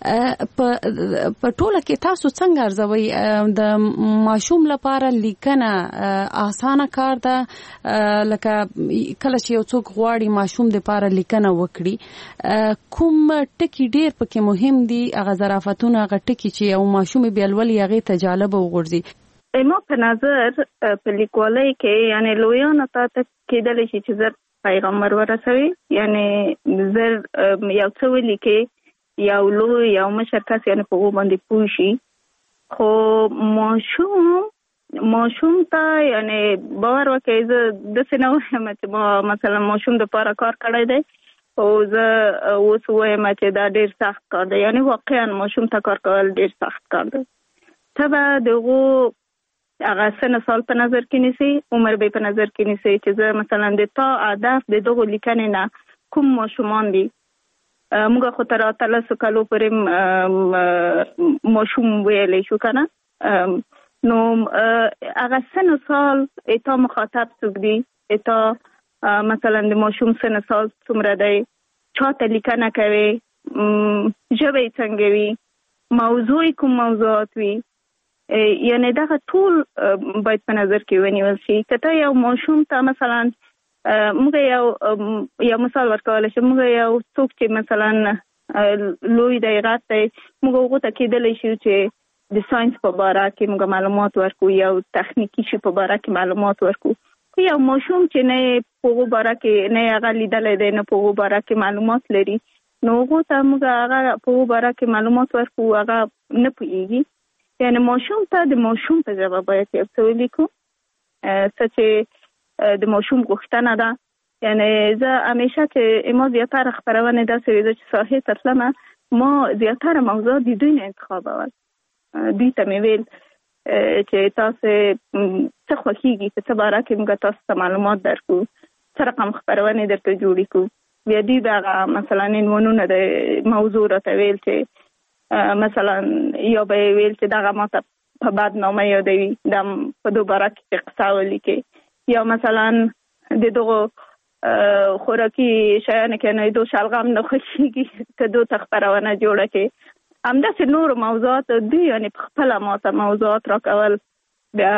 په ټوله کې تاسو څنګه ارزوي د ماشوم لپاره لیکنه اسانه کار ده؟ لکه کله چې یو څوک غواړي ماشوم د لپاره لیکنه وکړي، کوم ټکی ډیر پکې مهم دي؟ هغه ظرافتونه، هغه ټکی چې یو ماشوم بیا لولي هغه ته جالب وګرځي. ما په نظر په لیکوالۍ کې یعنی لویانو ته کېدلی شي چې زر پیغام ورسوي، یعنی زر یو څه ولیکي، یو لوی یو مشر کس یعنی په هغو باندې پوه شي. خو ماشوم ته یعنی باور وکړئ، زه داسې نه وایم چې ما مثلا ماشوم دپاره کار کړی دی او زه اوس وایم چې دا ډېر سخت کار دی. یعنی واقعا ماشوم ته کار کول ډېر سخت کار دی. ته به د هغو هغه سن سال په نظر کې نیسي، عمر به په نظر کې نیسي چې زه مثلا د تا هدف د دغو لیکنې نه کوم ماشومان دي. موږ خو تر 13 کالو پورې ماشوم ویلی شو که نه، نو هغه سن سال اتا مخاطب څوک دي، اتا مثلا د ماشوم سن سال څومره دی، چاته لیکنه کوي، ژبه یې څنګه وي، موضوع کوم موضوعات وي، یعنی دغه ټول باید په نظر کې ونیول شي. که ته یو ماشوم ته مثلا موږ یو مثال ورکولی شو، موږ یو څوک چې مثلا لوی دی، غټ دی، موږ هغو ته کېدلی شو چې د ساینس په باره کې موږ معلومات ورکو، یو تخنیکي شي په باره کې معلومات ورکو. یو ماشوم چې نه په هغو باره کې نه هغه لیدلی دی، نه په هغو باره کې معلومات لري، نو هغو ته موږ هغه په هغو باره کې معلومات ورکو، هغه نه پوهېږي. یعنی ماشوم ته د ماشوم په ژبه باید یو څه ولیکو، څه چې د ماشوم غوښتنه ده. یعنی زه همیشه چې ما زیاتره خپرونې داسې وي، زه چې ساحې ته تلمه ما زیاتره موضوعات د دوی نه انتخابول. دوی ته مې ویل چې تاسو څه خوښېږي په څه باره کې موږ تاسو ته معلومات درکو، څه رقم خپرونې درته جوړې کړو. بیا دوی به هغه مثلا عنوانونه د موضوع راته ویل چې مثلا یا به ویل چې دغه ماته په بدنامه یادوي، دا په دو باره کې قصه ولیکي، یا مثلا د دغو خوراکي شیانو کې نه دو شلغم نه خوښېږي که دو ته خپرونه جوړه کړي. همداسې نور موضوعات دوی یعنې په خپله ماته موضوعات راکول، بیا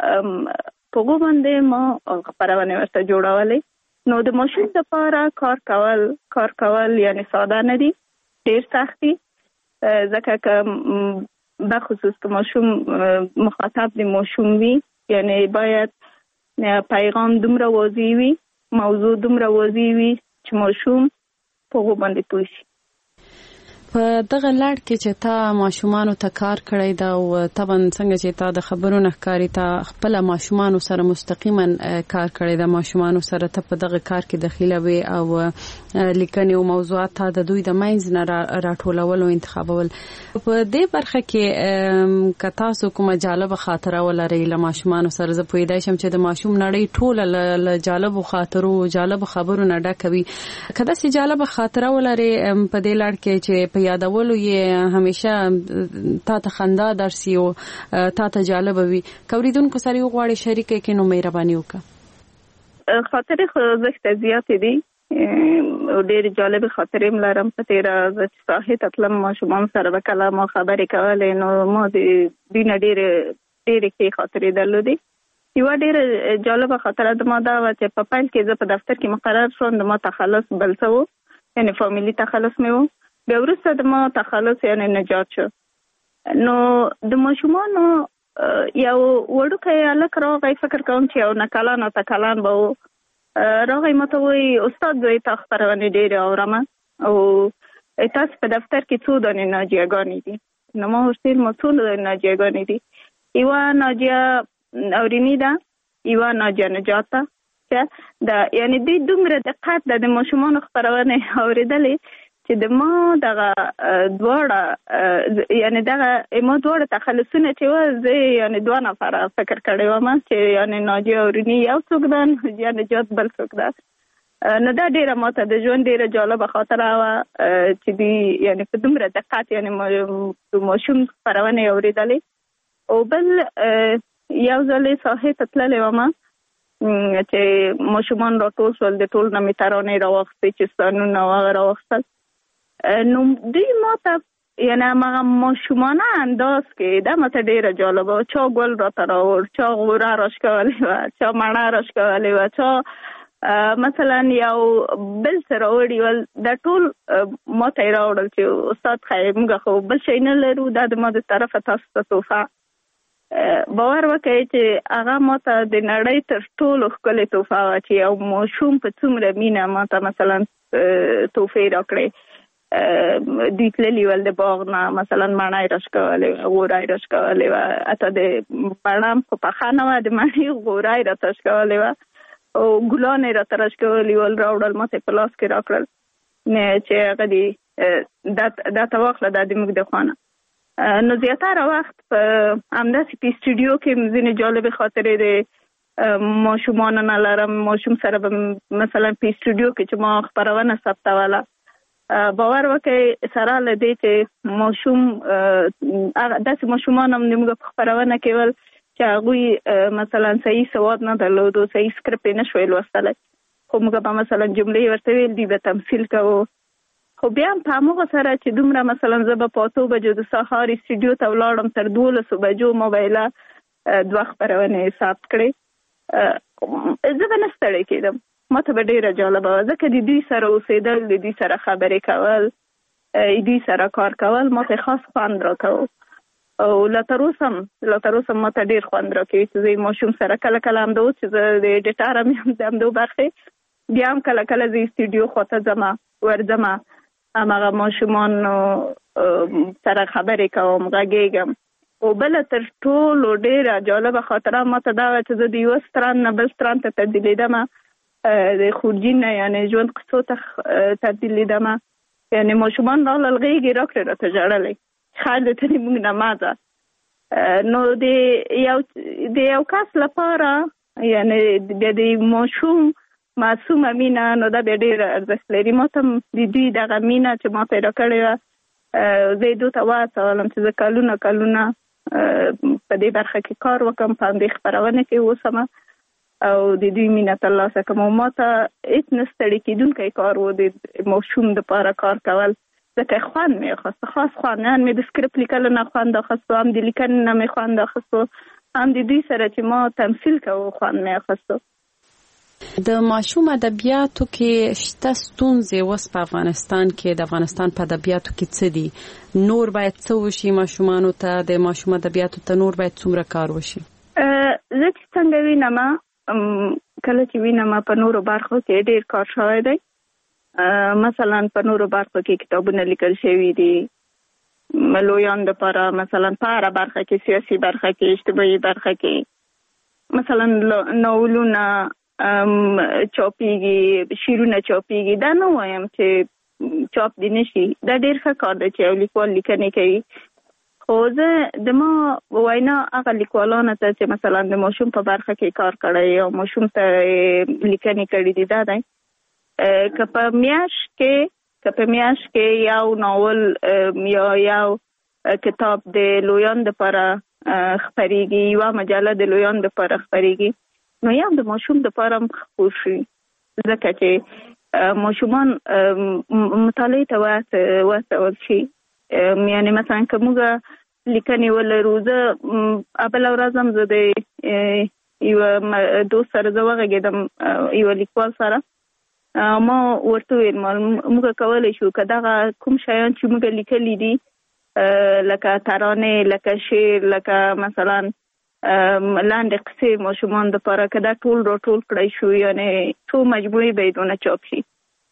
په هغو باندې ما خپرونې ورته جوړولې. نو د ماشوم دپاره کار کول یعنې ساده نه دي، ډېر سخت دي. ځکه که بخصوص که ماشوم مخاطب د ماشوم وي، یعنی باید پیغام دومره واضح وي، موضوع دومره واضح وي چې ماشوم په هغو باندې پوه شي. په دغه لړ کې چې تا ماشومانو ته کار کړی دا او طبعا څنګه چې تا د خبرو نه ښکاري تا خپل ماشومانو سره مستقیما کار کړی دا ماشومانو سره ته په دغه کار کې دخیله وي او لیکنې او موضوعات تا د دوی د منځ نه راټولول او انتخابول. په دې برخه کې که تاسو کومه جالبه خاطره ولرئ له ماشومانو سره، زه پوهېدای شم چې د ماشوم نړۍ ټوله له جالبو خاطرو جالبو خبرو نه ډکه وي. که داسې جالبه خاطره ولرئ په دې لړ کې چې یادولو یې همیشه تا ته خندا درسي او تا ته جالب وي، که اوریدونکو سره وغواړي شریک کړي نو مهرباني وکړه. خاطرې خو زښته زیاتې دي او ډېرې جالبې خاطرې م لرم. په تېره زه چې ساحې ته تلم ماشومان سره به کله ما خبرې کولې، نو ما د دوی نه ډېرې ښې خاطرې درلودې. یوه ډېره جالبه خاطره د ما دا وه چې په پیل کې زه په دفتر کې مقرر شوم، د ما تخلص بل څه و، یعنې فامیلي تخلص مې و. بیا وروسته د ما تخلص یعنی نجات شو. نو د ماشومانو یو وړوکی هلک راغی، فکر کوم چې یو 9 کلن اته کلن به و، راغی ما ته وایي استاد زه تا خپرونې ډېرې اورم او تاسو په دفتر کې څو دانې ناجیهګانې دي. نو ما ورته ویل ما څو دانې ناجیهګانې دي؟ یوه ناجیه اوریني ده، یوه ناجیه نجات ده. یعنې دوی دومره دقت ده د ماشومانو خپرونې اورېدلې چې د ما دغه دواړه یعنی دغه ما دواړه تخلصونه چې وه زه یعنې 2 نفره فکر کړی وم چې یعنې ناجیه اوریني یو څوک ده، ناجیه نجات بل څوک ده. نو دا ډیره ماته د ژوند ډیره جالبه خاطره وه چې دوی یعنې په دومره دقت یعنې ماشوم خپرونې اورېدلې. او بل یو ځل یې ساحې ته تللې ومه چې ماشومان راټول شول، د ټول نه مې ترانې راواخیستې چې ستانونه هغه راواخیستل. نو دوی ماته یعنې هماغه ماشومانه انداز کې دا ماته ډیره جالبه وه. چا ګل راته راوړ، چا غوره راښکولې وه، چا مڼه راښکولې وه، چا مثلا یو بل څه راوړي ول. دا ټول ماته یې راوړل چې استاد خیر موږ خو بل شی نه لرو، دا د ما د طرفه تاسو ته تحفه. باور وکړئ چې هغه ماته د نړۍ تر ټولو ښکلې تحفه وه چې یو ماشوم په څومره مینه ماته مثلا تحفې راکړې. دوی تللي ول د باغ نه مثلا مڼه یې راښکولې وه، غوره یې راښکولې وه، حتی د مڼه خو پخه نه وه، د مڼې غوره یې راته راښکولې وه او ګلان یې راته راښکولي ول، راوړل ماته په لاس کې راکړل چې هغه دې دا ته واخله، دا د موږ د خوا نه. نو زیاتره وخت په همداسې په سټوډیو کې ځینې جالبې خاطرې د ماشومانو نه لرم. ماشوم سره به مثلا په سټوډیو کې چې ما خپرونه ثبتوله، باور وکړئ سره له دې چې ماشوم داسې ماشومان هم زموږ په خپرونه کې ول چې هغوی مثلا صحیح سواد نه درلودو، صحیح سکرپټ یې نه شوی لوستلی، خو موږ به مثلا جملې ورته ویل، دوی به تمثیل کوو. خو بیا هم په همغه سره چې دومره مثلا زه به په 8 بجو د سهار سټوډیو ته ولاړم، تر 12 بجو ما به 2 خپرونې ثبت کړې. زه به نه ستړې کېدم، ماته به ډېره جالبه وه، ځکه د دوی سره اوسېدل، د دوی سره خبرې کول، دوی سره کار کول ماته خاص خوند راکوه. او لا تر اوسه ماته ډېر خوند راکوي چې زه ماشوم سره کله کله همدا اوس چې زه د ایډیټر هم یم د همدو برخې، بیا هم کله کله زه سټوډیو خواته ځمه، ورځمه، هماغه ماشومانو سره خبرې کوم، غږېږم. او بله تر ټولو ډېره جالبه خاطره ماته دا وه چې زه د یوه ستران نه بل ستران ته تبدیلېدمه، د خورجین نه یعنې ژوند قصو ته تبدیلېدمه. یعنې ماشومان راغلل، غېږې راکړې راته ژړلی، خیر دې ته دې موږ نه مه ځه. نو د یو کس لپاره یعنې بیا د ماشوم معصومه مینه، نو دا بیا ډېره ارزښت لري. ما ته د دوی دغه مینه چې ما ته یې راکړې وه، زه یې دوی ته وهڅولم چې زه کلونه په دې برخه کې کار وکړم، په همدې خپرونه کې اوسم او د دوی مینه ترلاسه کړم. او ما ته هېڅ نه ستړي کېدونکی کار و د ماشوم دپاره کار کول، ځکه خوند مې اخیسته، خاص خوند. هم مې د سکرپټ لیکلو نه خوند اخیستو، هم د لیکنې نه مې خوند اخیستو، هم د دوی سره چې ما تمثیل کوو خوند مې اخیستو. د ماشوم ادبیاتو کې شته ستونزې اوس په افغانستان کې، د افغانستان په ادبیاتو کې څه دي؟ نور باید څه وشي ماشومانو ته؟ د ماشوم ادبیاتو ته نور باید څومره کار وشي؟ زه چې څنګه وینم، کله چې وینم په نورو برخو کې ډېر کار شوی دی. مثلا په نورو برخو کې کتابونه لیکل شوي دي لویان دپاره، مثلا په هره برخه کې، سیاسي برخه کې، اجتماعي برخه کې، مثلا ناولونه چاپیږي، شعرونه چاپیږي. دا نه وایم چې چاپ دي نشي، دا ډېر ښه کار دی چې یو لیکوال لیکنې کوي. خو زه د ما وینا هغه لیکوالانو ته چې مثلا د ماشوم په برخه کې کار کړی او ماشوم ته لیکنې کړي دي، دا دی که په میاشت کې یو ناول یا یو کتاب د لویان دپاره خپریږي، یوه مجله د لویان دپاره خپریږي، نو یا د ماشوم دپاره هم خپور شي، ځکه چې ماشومان مطالعې ته وهڅول شي. یعنې مثلا که موږ لیکنې ولرو، زه بله ورځ هم زه د یوه دوست سره زه وغږېدم، یوه لیکوال سره، ما ورته ویل موږ کولی شو که دغه کوم شیان چې موږ لیکلي دي، لکه ترانې، لکه شعر، لکه مثلا لاندې قصې ماشومان دپاره، که دا ټول راټول کړی شو، یعنې څو مجموعې به یې دونه چاپ شي.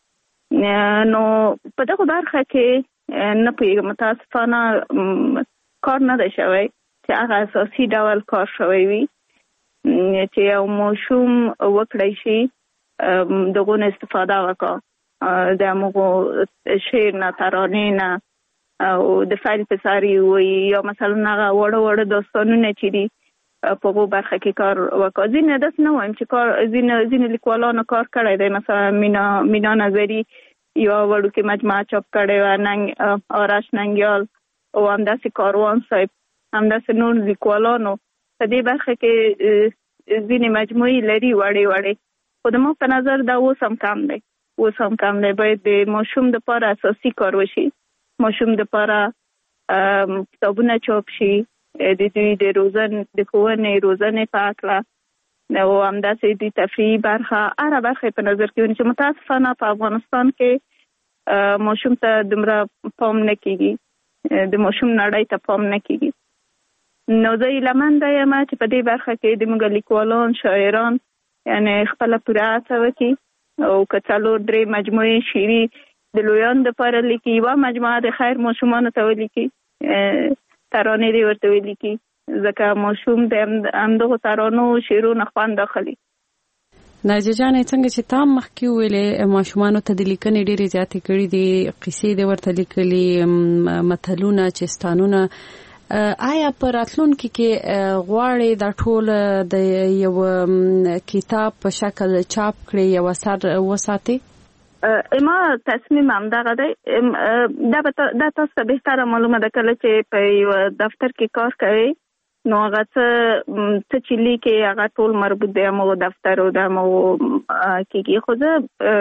نو په دغه برخه کې نه پوهېږم، متاسفانه کار نه دی شوی چې هغه اساسي ډول کار شوی وي چې یو ماشوم وکړی شي دغه نه استفاده وکړه، د همغو شعر نه، ترانې نه، او د فیل په ساري وایي، یا مثلا هغه وړه داستانونه چې دي په هغو برخه کې کار وکړ. ځینې داسې نه وایم چې ځینې لیکوالانو کار کړی دی. مثلا مینا نظري یو وړوکې مجموعه چاپ کړې وه، آرش ننګیال او همداسې کاروان صاحب، همداسې نور لیکوالانو په دې برخه کې ځینې مجموعې لري وړې. خو د ما په نظر دا اوس هم کم دی. باید د ماشوم دپاره اساسي کار وشي، ماشوم دپاره کتابونه چاپ شي، د دوی د روزنې په هکله او همداسې د تفریحي برخه هره برخه په نظر کې ونیسي. متاسفانه په افغانستان کې ماشوم ته دومره پام نه کېږي، د ماشوم نړۍ ته پام نه کېږي. نو زه هیلهمنده یم چې په دې برخه کې د موږ لیکوالان، شاعران یعنی خپله پوره هڅه وکړي او که 4-3 مجموعې شعري د لویانو دپاره لیکي، یوه مجموعه د خیر ماشومانو ته ولیکي، ترانې دې ورته ولیکي، ځکه ماشوم د همدغو ترانو شعرونو خوند اخلي. ناجیه جانې، څنګه چې تا مخکې ویلې ماشومانو ته د لیکنې ډېرې زیاتې کړي دي، قصې دې ورته لیکلي، متلونه، چستانونه، آیا په راتلونکي کې غواړې دا ټول د یو کتاب په شکل چاپ کړې، یو اثر وساتې؟ ما تصمیم همدغه دی. دا تاسو ته بهتره معلومه ده کله چې په یو دفتر کې کار کوي نو هغه څه چې لیکي هغه ټول مربوط دی همغو دفتر او د همغو کېږي. خو زه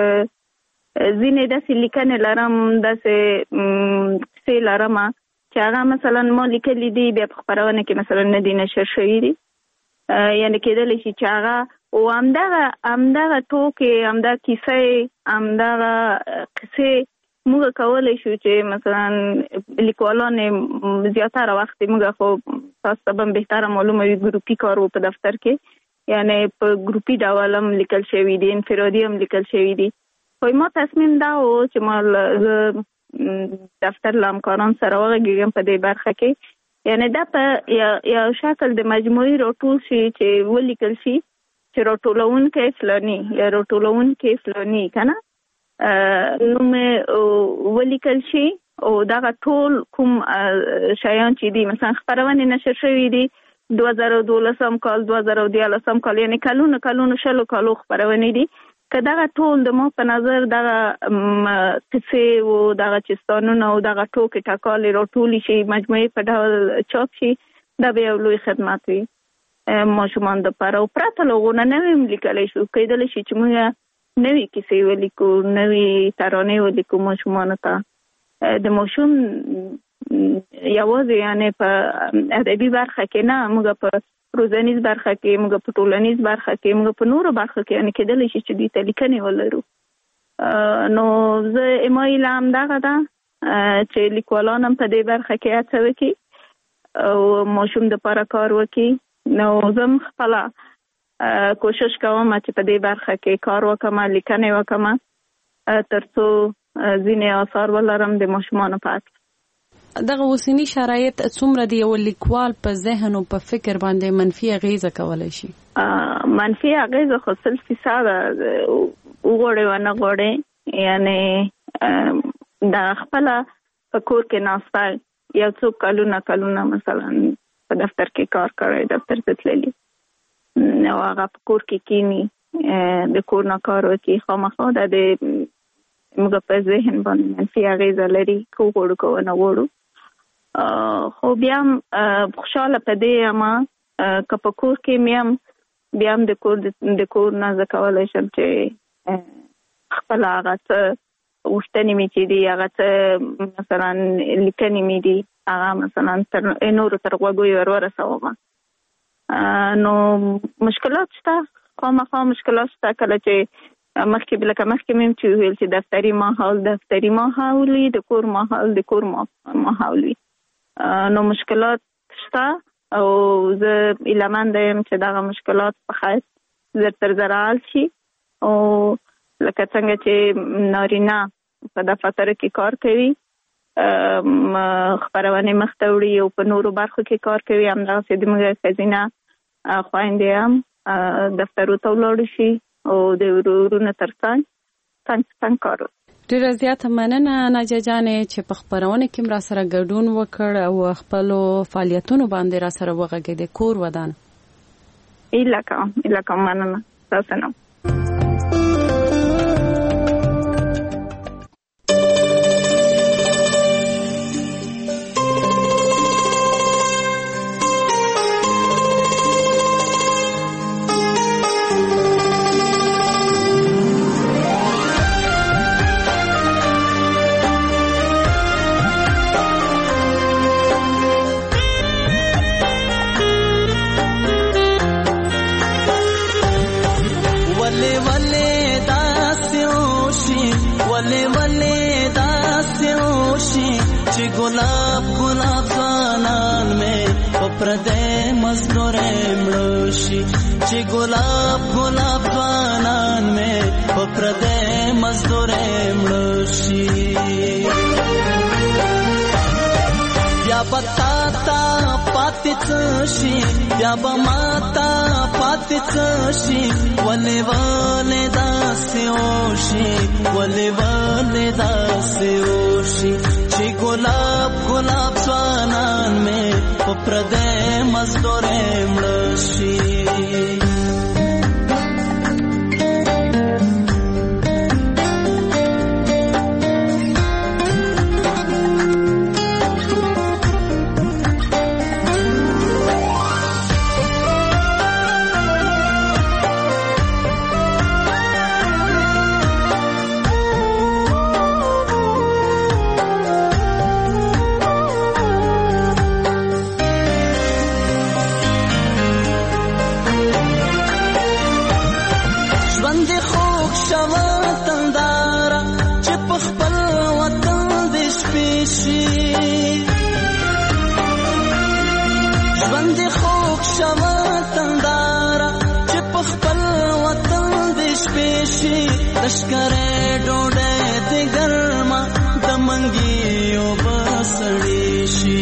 ځینې داسې لیکنې لرم، داسې کیسې لرم چې هغه مثلا ما لیکلي دي، بیا په خپرونه کې مثلا نه دي نشر شوي دي، یعنی کېدلی شي چې هغه او همدغه ټوکې، همدغه کیسې، همدغه قصې موږ کولی شو چې مثلا لیکوالان زیاتره وخت موږ خو تاسو ته به بهتره معلومه وي ګروپي کار و په دفتر کې، یعنی په ګروپي ډول هم لیکل شوي دي، انفرادي هم لیکل شوي دي. خو ما تصمیم دا و چې ما دفتر له همکاران سره وغږېږم په دې برخه کې، یعنی دا په یو شکل د مجموعي راټول شي چې ولیکل شي چې راټولونکی فلاني یا راټولونکی فلاني که نه نوم ولیکل شي او دغه ټول کوم شیان چې دي مثلا خپرونې نشر شوي دي 2012 کال 2013 کال، یعنی کلونو 10 کالو خپرونې دي، که دغه ټول د ما په نظر دغه قصې او دغه چستانونه او دغه ټوکې ټکالې راټولې شي، مجموعې په ډول چاپ شي، دا به یو لوی خدمت وي ماشومان دپاره. او پرته له هغو نه نوې هم لیکلی شو، کیدلی شي چې موږ نوې کیسې ولیکو، نوې ترانې ولیکو ماشومانو ته. د ماشوم یوازې یعنی په ادبي برخه کې نه، موږ په روزنیز برخه کې، موږ په ټولنیز برخه کې، موږ په نورو برخه کې یعنی کېدلی شي چې دوی ته لیکنې ولرو. نو زه ما هیله همدغه ده چې لیکوالان هم په دې برخه کې هڅه وکړي او ماشوم دپاره کار وکړي. نو زه هم خپله کوشش کوم چې په دې برخه کې کار وکړم، لیکنې وکړم، تر څو ځینې آثار ولرم د ماشومانو په اړه. دغه اوسنی شرایط څومره د یو لیکوال په ذهن او په فکر باندې منفي اغیزه کولی شي؟ منفي اغیزه خو 100% وغواړي ونه غواړي، یعنی د خپله په کور کې ناسته یو څو کلونه مثلا په دفتر کې کار کوي، دفتر ته تللی نو هغه په کور کې کینی د کور نه کار وکړي، خامخا د موږ په ذهن باندې منفي اغیزه لري، که وغواړو که ونه غواړو. خو بیا هم خوشحاله په دې یم که په کور کې مې هم بیا هم د کور نه زه کولی شم چې خپله هغه څه غوښتنې مې چې دي، هغه څه مثلا لیکنې مې دي، هغه مثلا نورو تر غوږو ورسوم. نو مشکلات شته، خامخا مشکلات شته، کله چې مخکې مې چې ویل چې دفتري ماحول وي، د کور ماحول وي، نو مشکلات شته او زه هیلهمنده یم چې دغه مشکلات په خیر زر تر زره حل شي. او لکه څنګه چې نارینه په دفتر کې کار کوي، خپرونې مخته وړي او په نورو برخو کې کار کوي، همدغسې د موږ ښځینه خویندې هم دفترو ته ولاړې شي او د ورونو تر څنګ کار وکړي. ډیره زیاته مننه ناجیه جانې چې په خپرونه کې را سره ګډون وکړ او خپلو فعالیتونو باندې را سره وغږېدې. کور ودان ایله کوم مننه تاسو نه. गुलाब गुलाब ज़वानान में पप्रदे मज़दूरे मृषि ची गुलाब गुलाब ज़वानान में पप्रदे मज़दूरे मृषि या बताता पातिचशी या बमाता पातिचशी वले वले दास्योशी वले वले दास्योशी ची गुलाब गुलाब ज़वानान में पप्रदे मज़दूरे मृषि लश्करे डोडे दिगरमा दमंगियों बसड़ीशी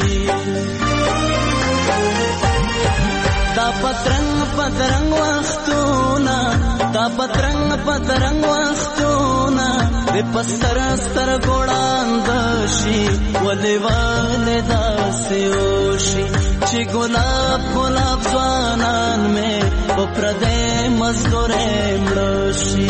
दा पतरंग वख्तूना दा पतरंग वख्तूना विपस्तर स्तर गोड़ांदशी वले वाले दास्योशी ची गुलाब गुलाब ज़वानान में पप्रदे मज़दूरे मृषि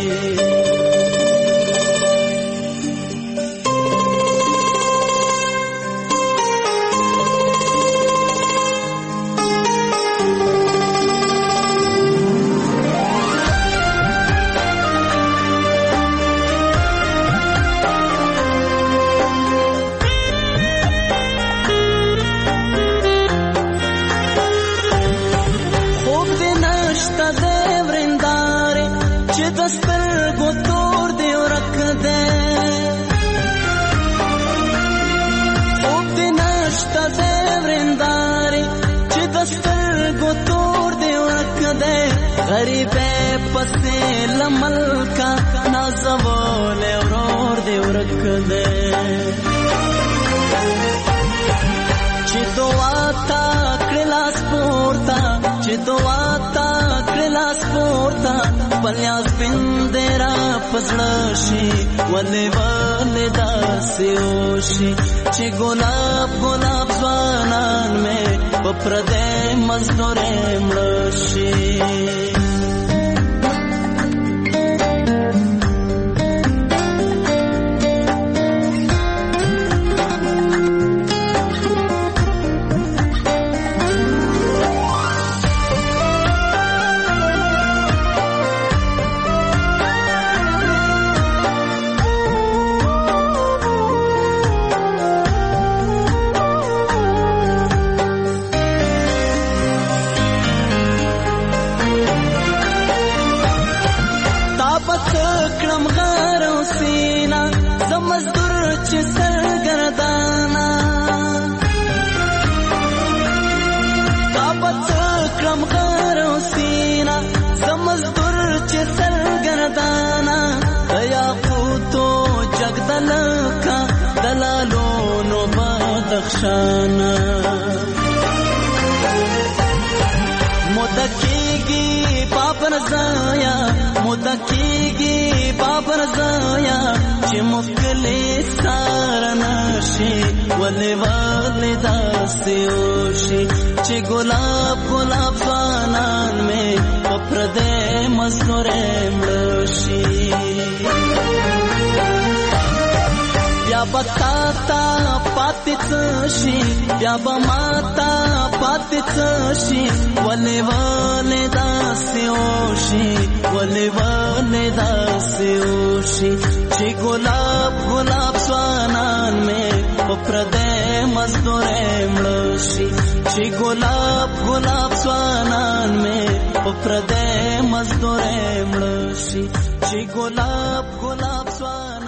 गरीबे पसे लमल का नाज़वोले और दे रख दे चिदवाता क्रिलास पोर्ता पल्यास बिंदेरा पसड़शी वले वले दास्योशी ची गुलाब गुलाब ज़वानान में पप्रदे मज़दूरे मृषि दलालोनो मुदकीगी बाबर जाया चिमुकले सारनशी شي ولې ولې داسې وشي چې ګلاب ګلاب ځوانان مې په پردې مزدورې مړه شي بیا به تا ته پاتې څه شي بیا به ما ته پاتې څه شي ولې ولې داسې وشي ولې ولې داسې وشي چې ګلاب ګلاب ځوانان مې په پردې مزدورې مړه شي چې ګلاب ګلاب ځوانان مې په پردې مزدورې مړه شي چې ګلاب ګلاب ځوانان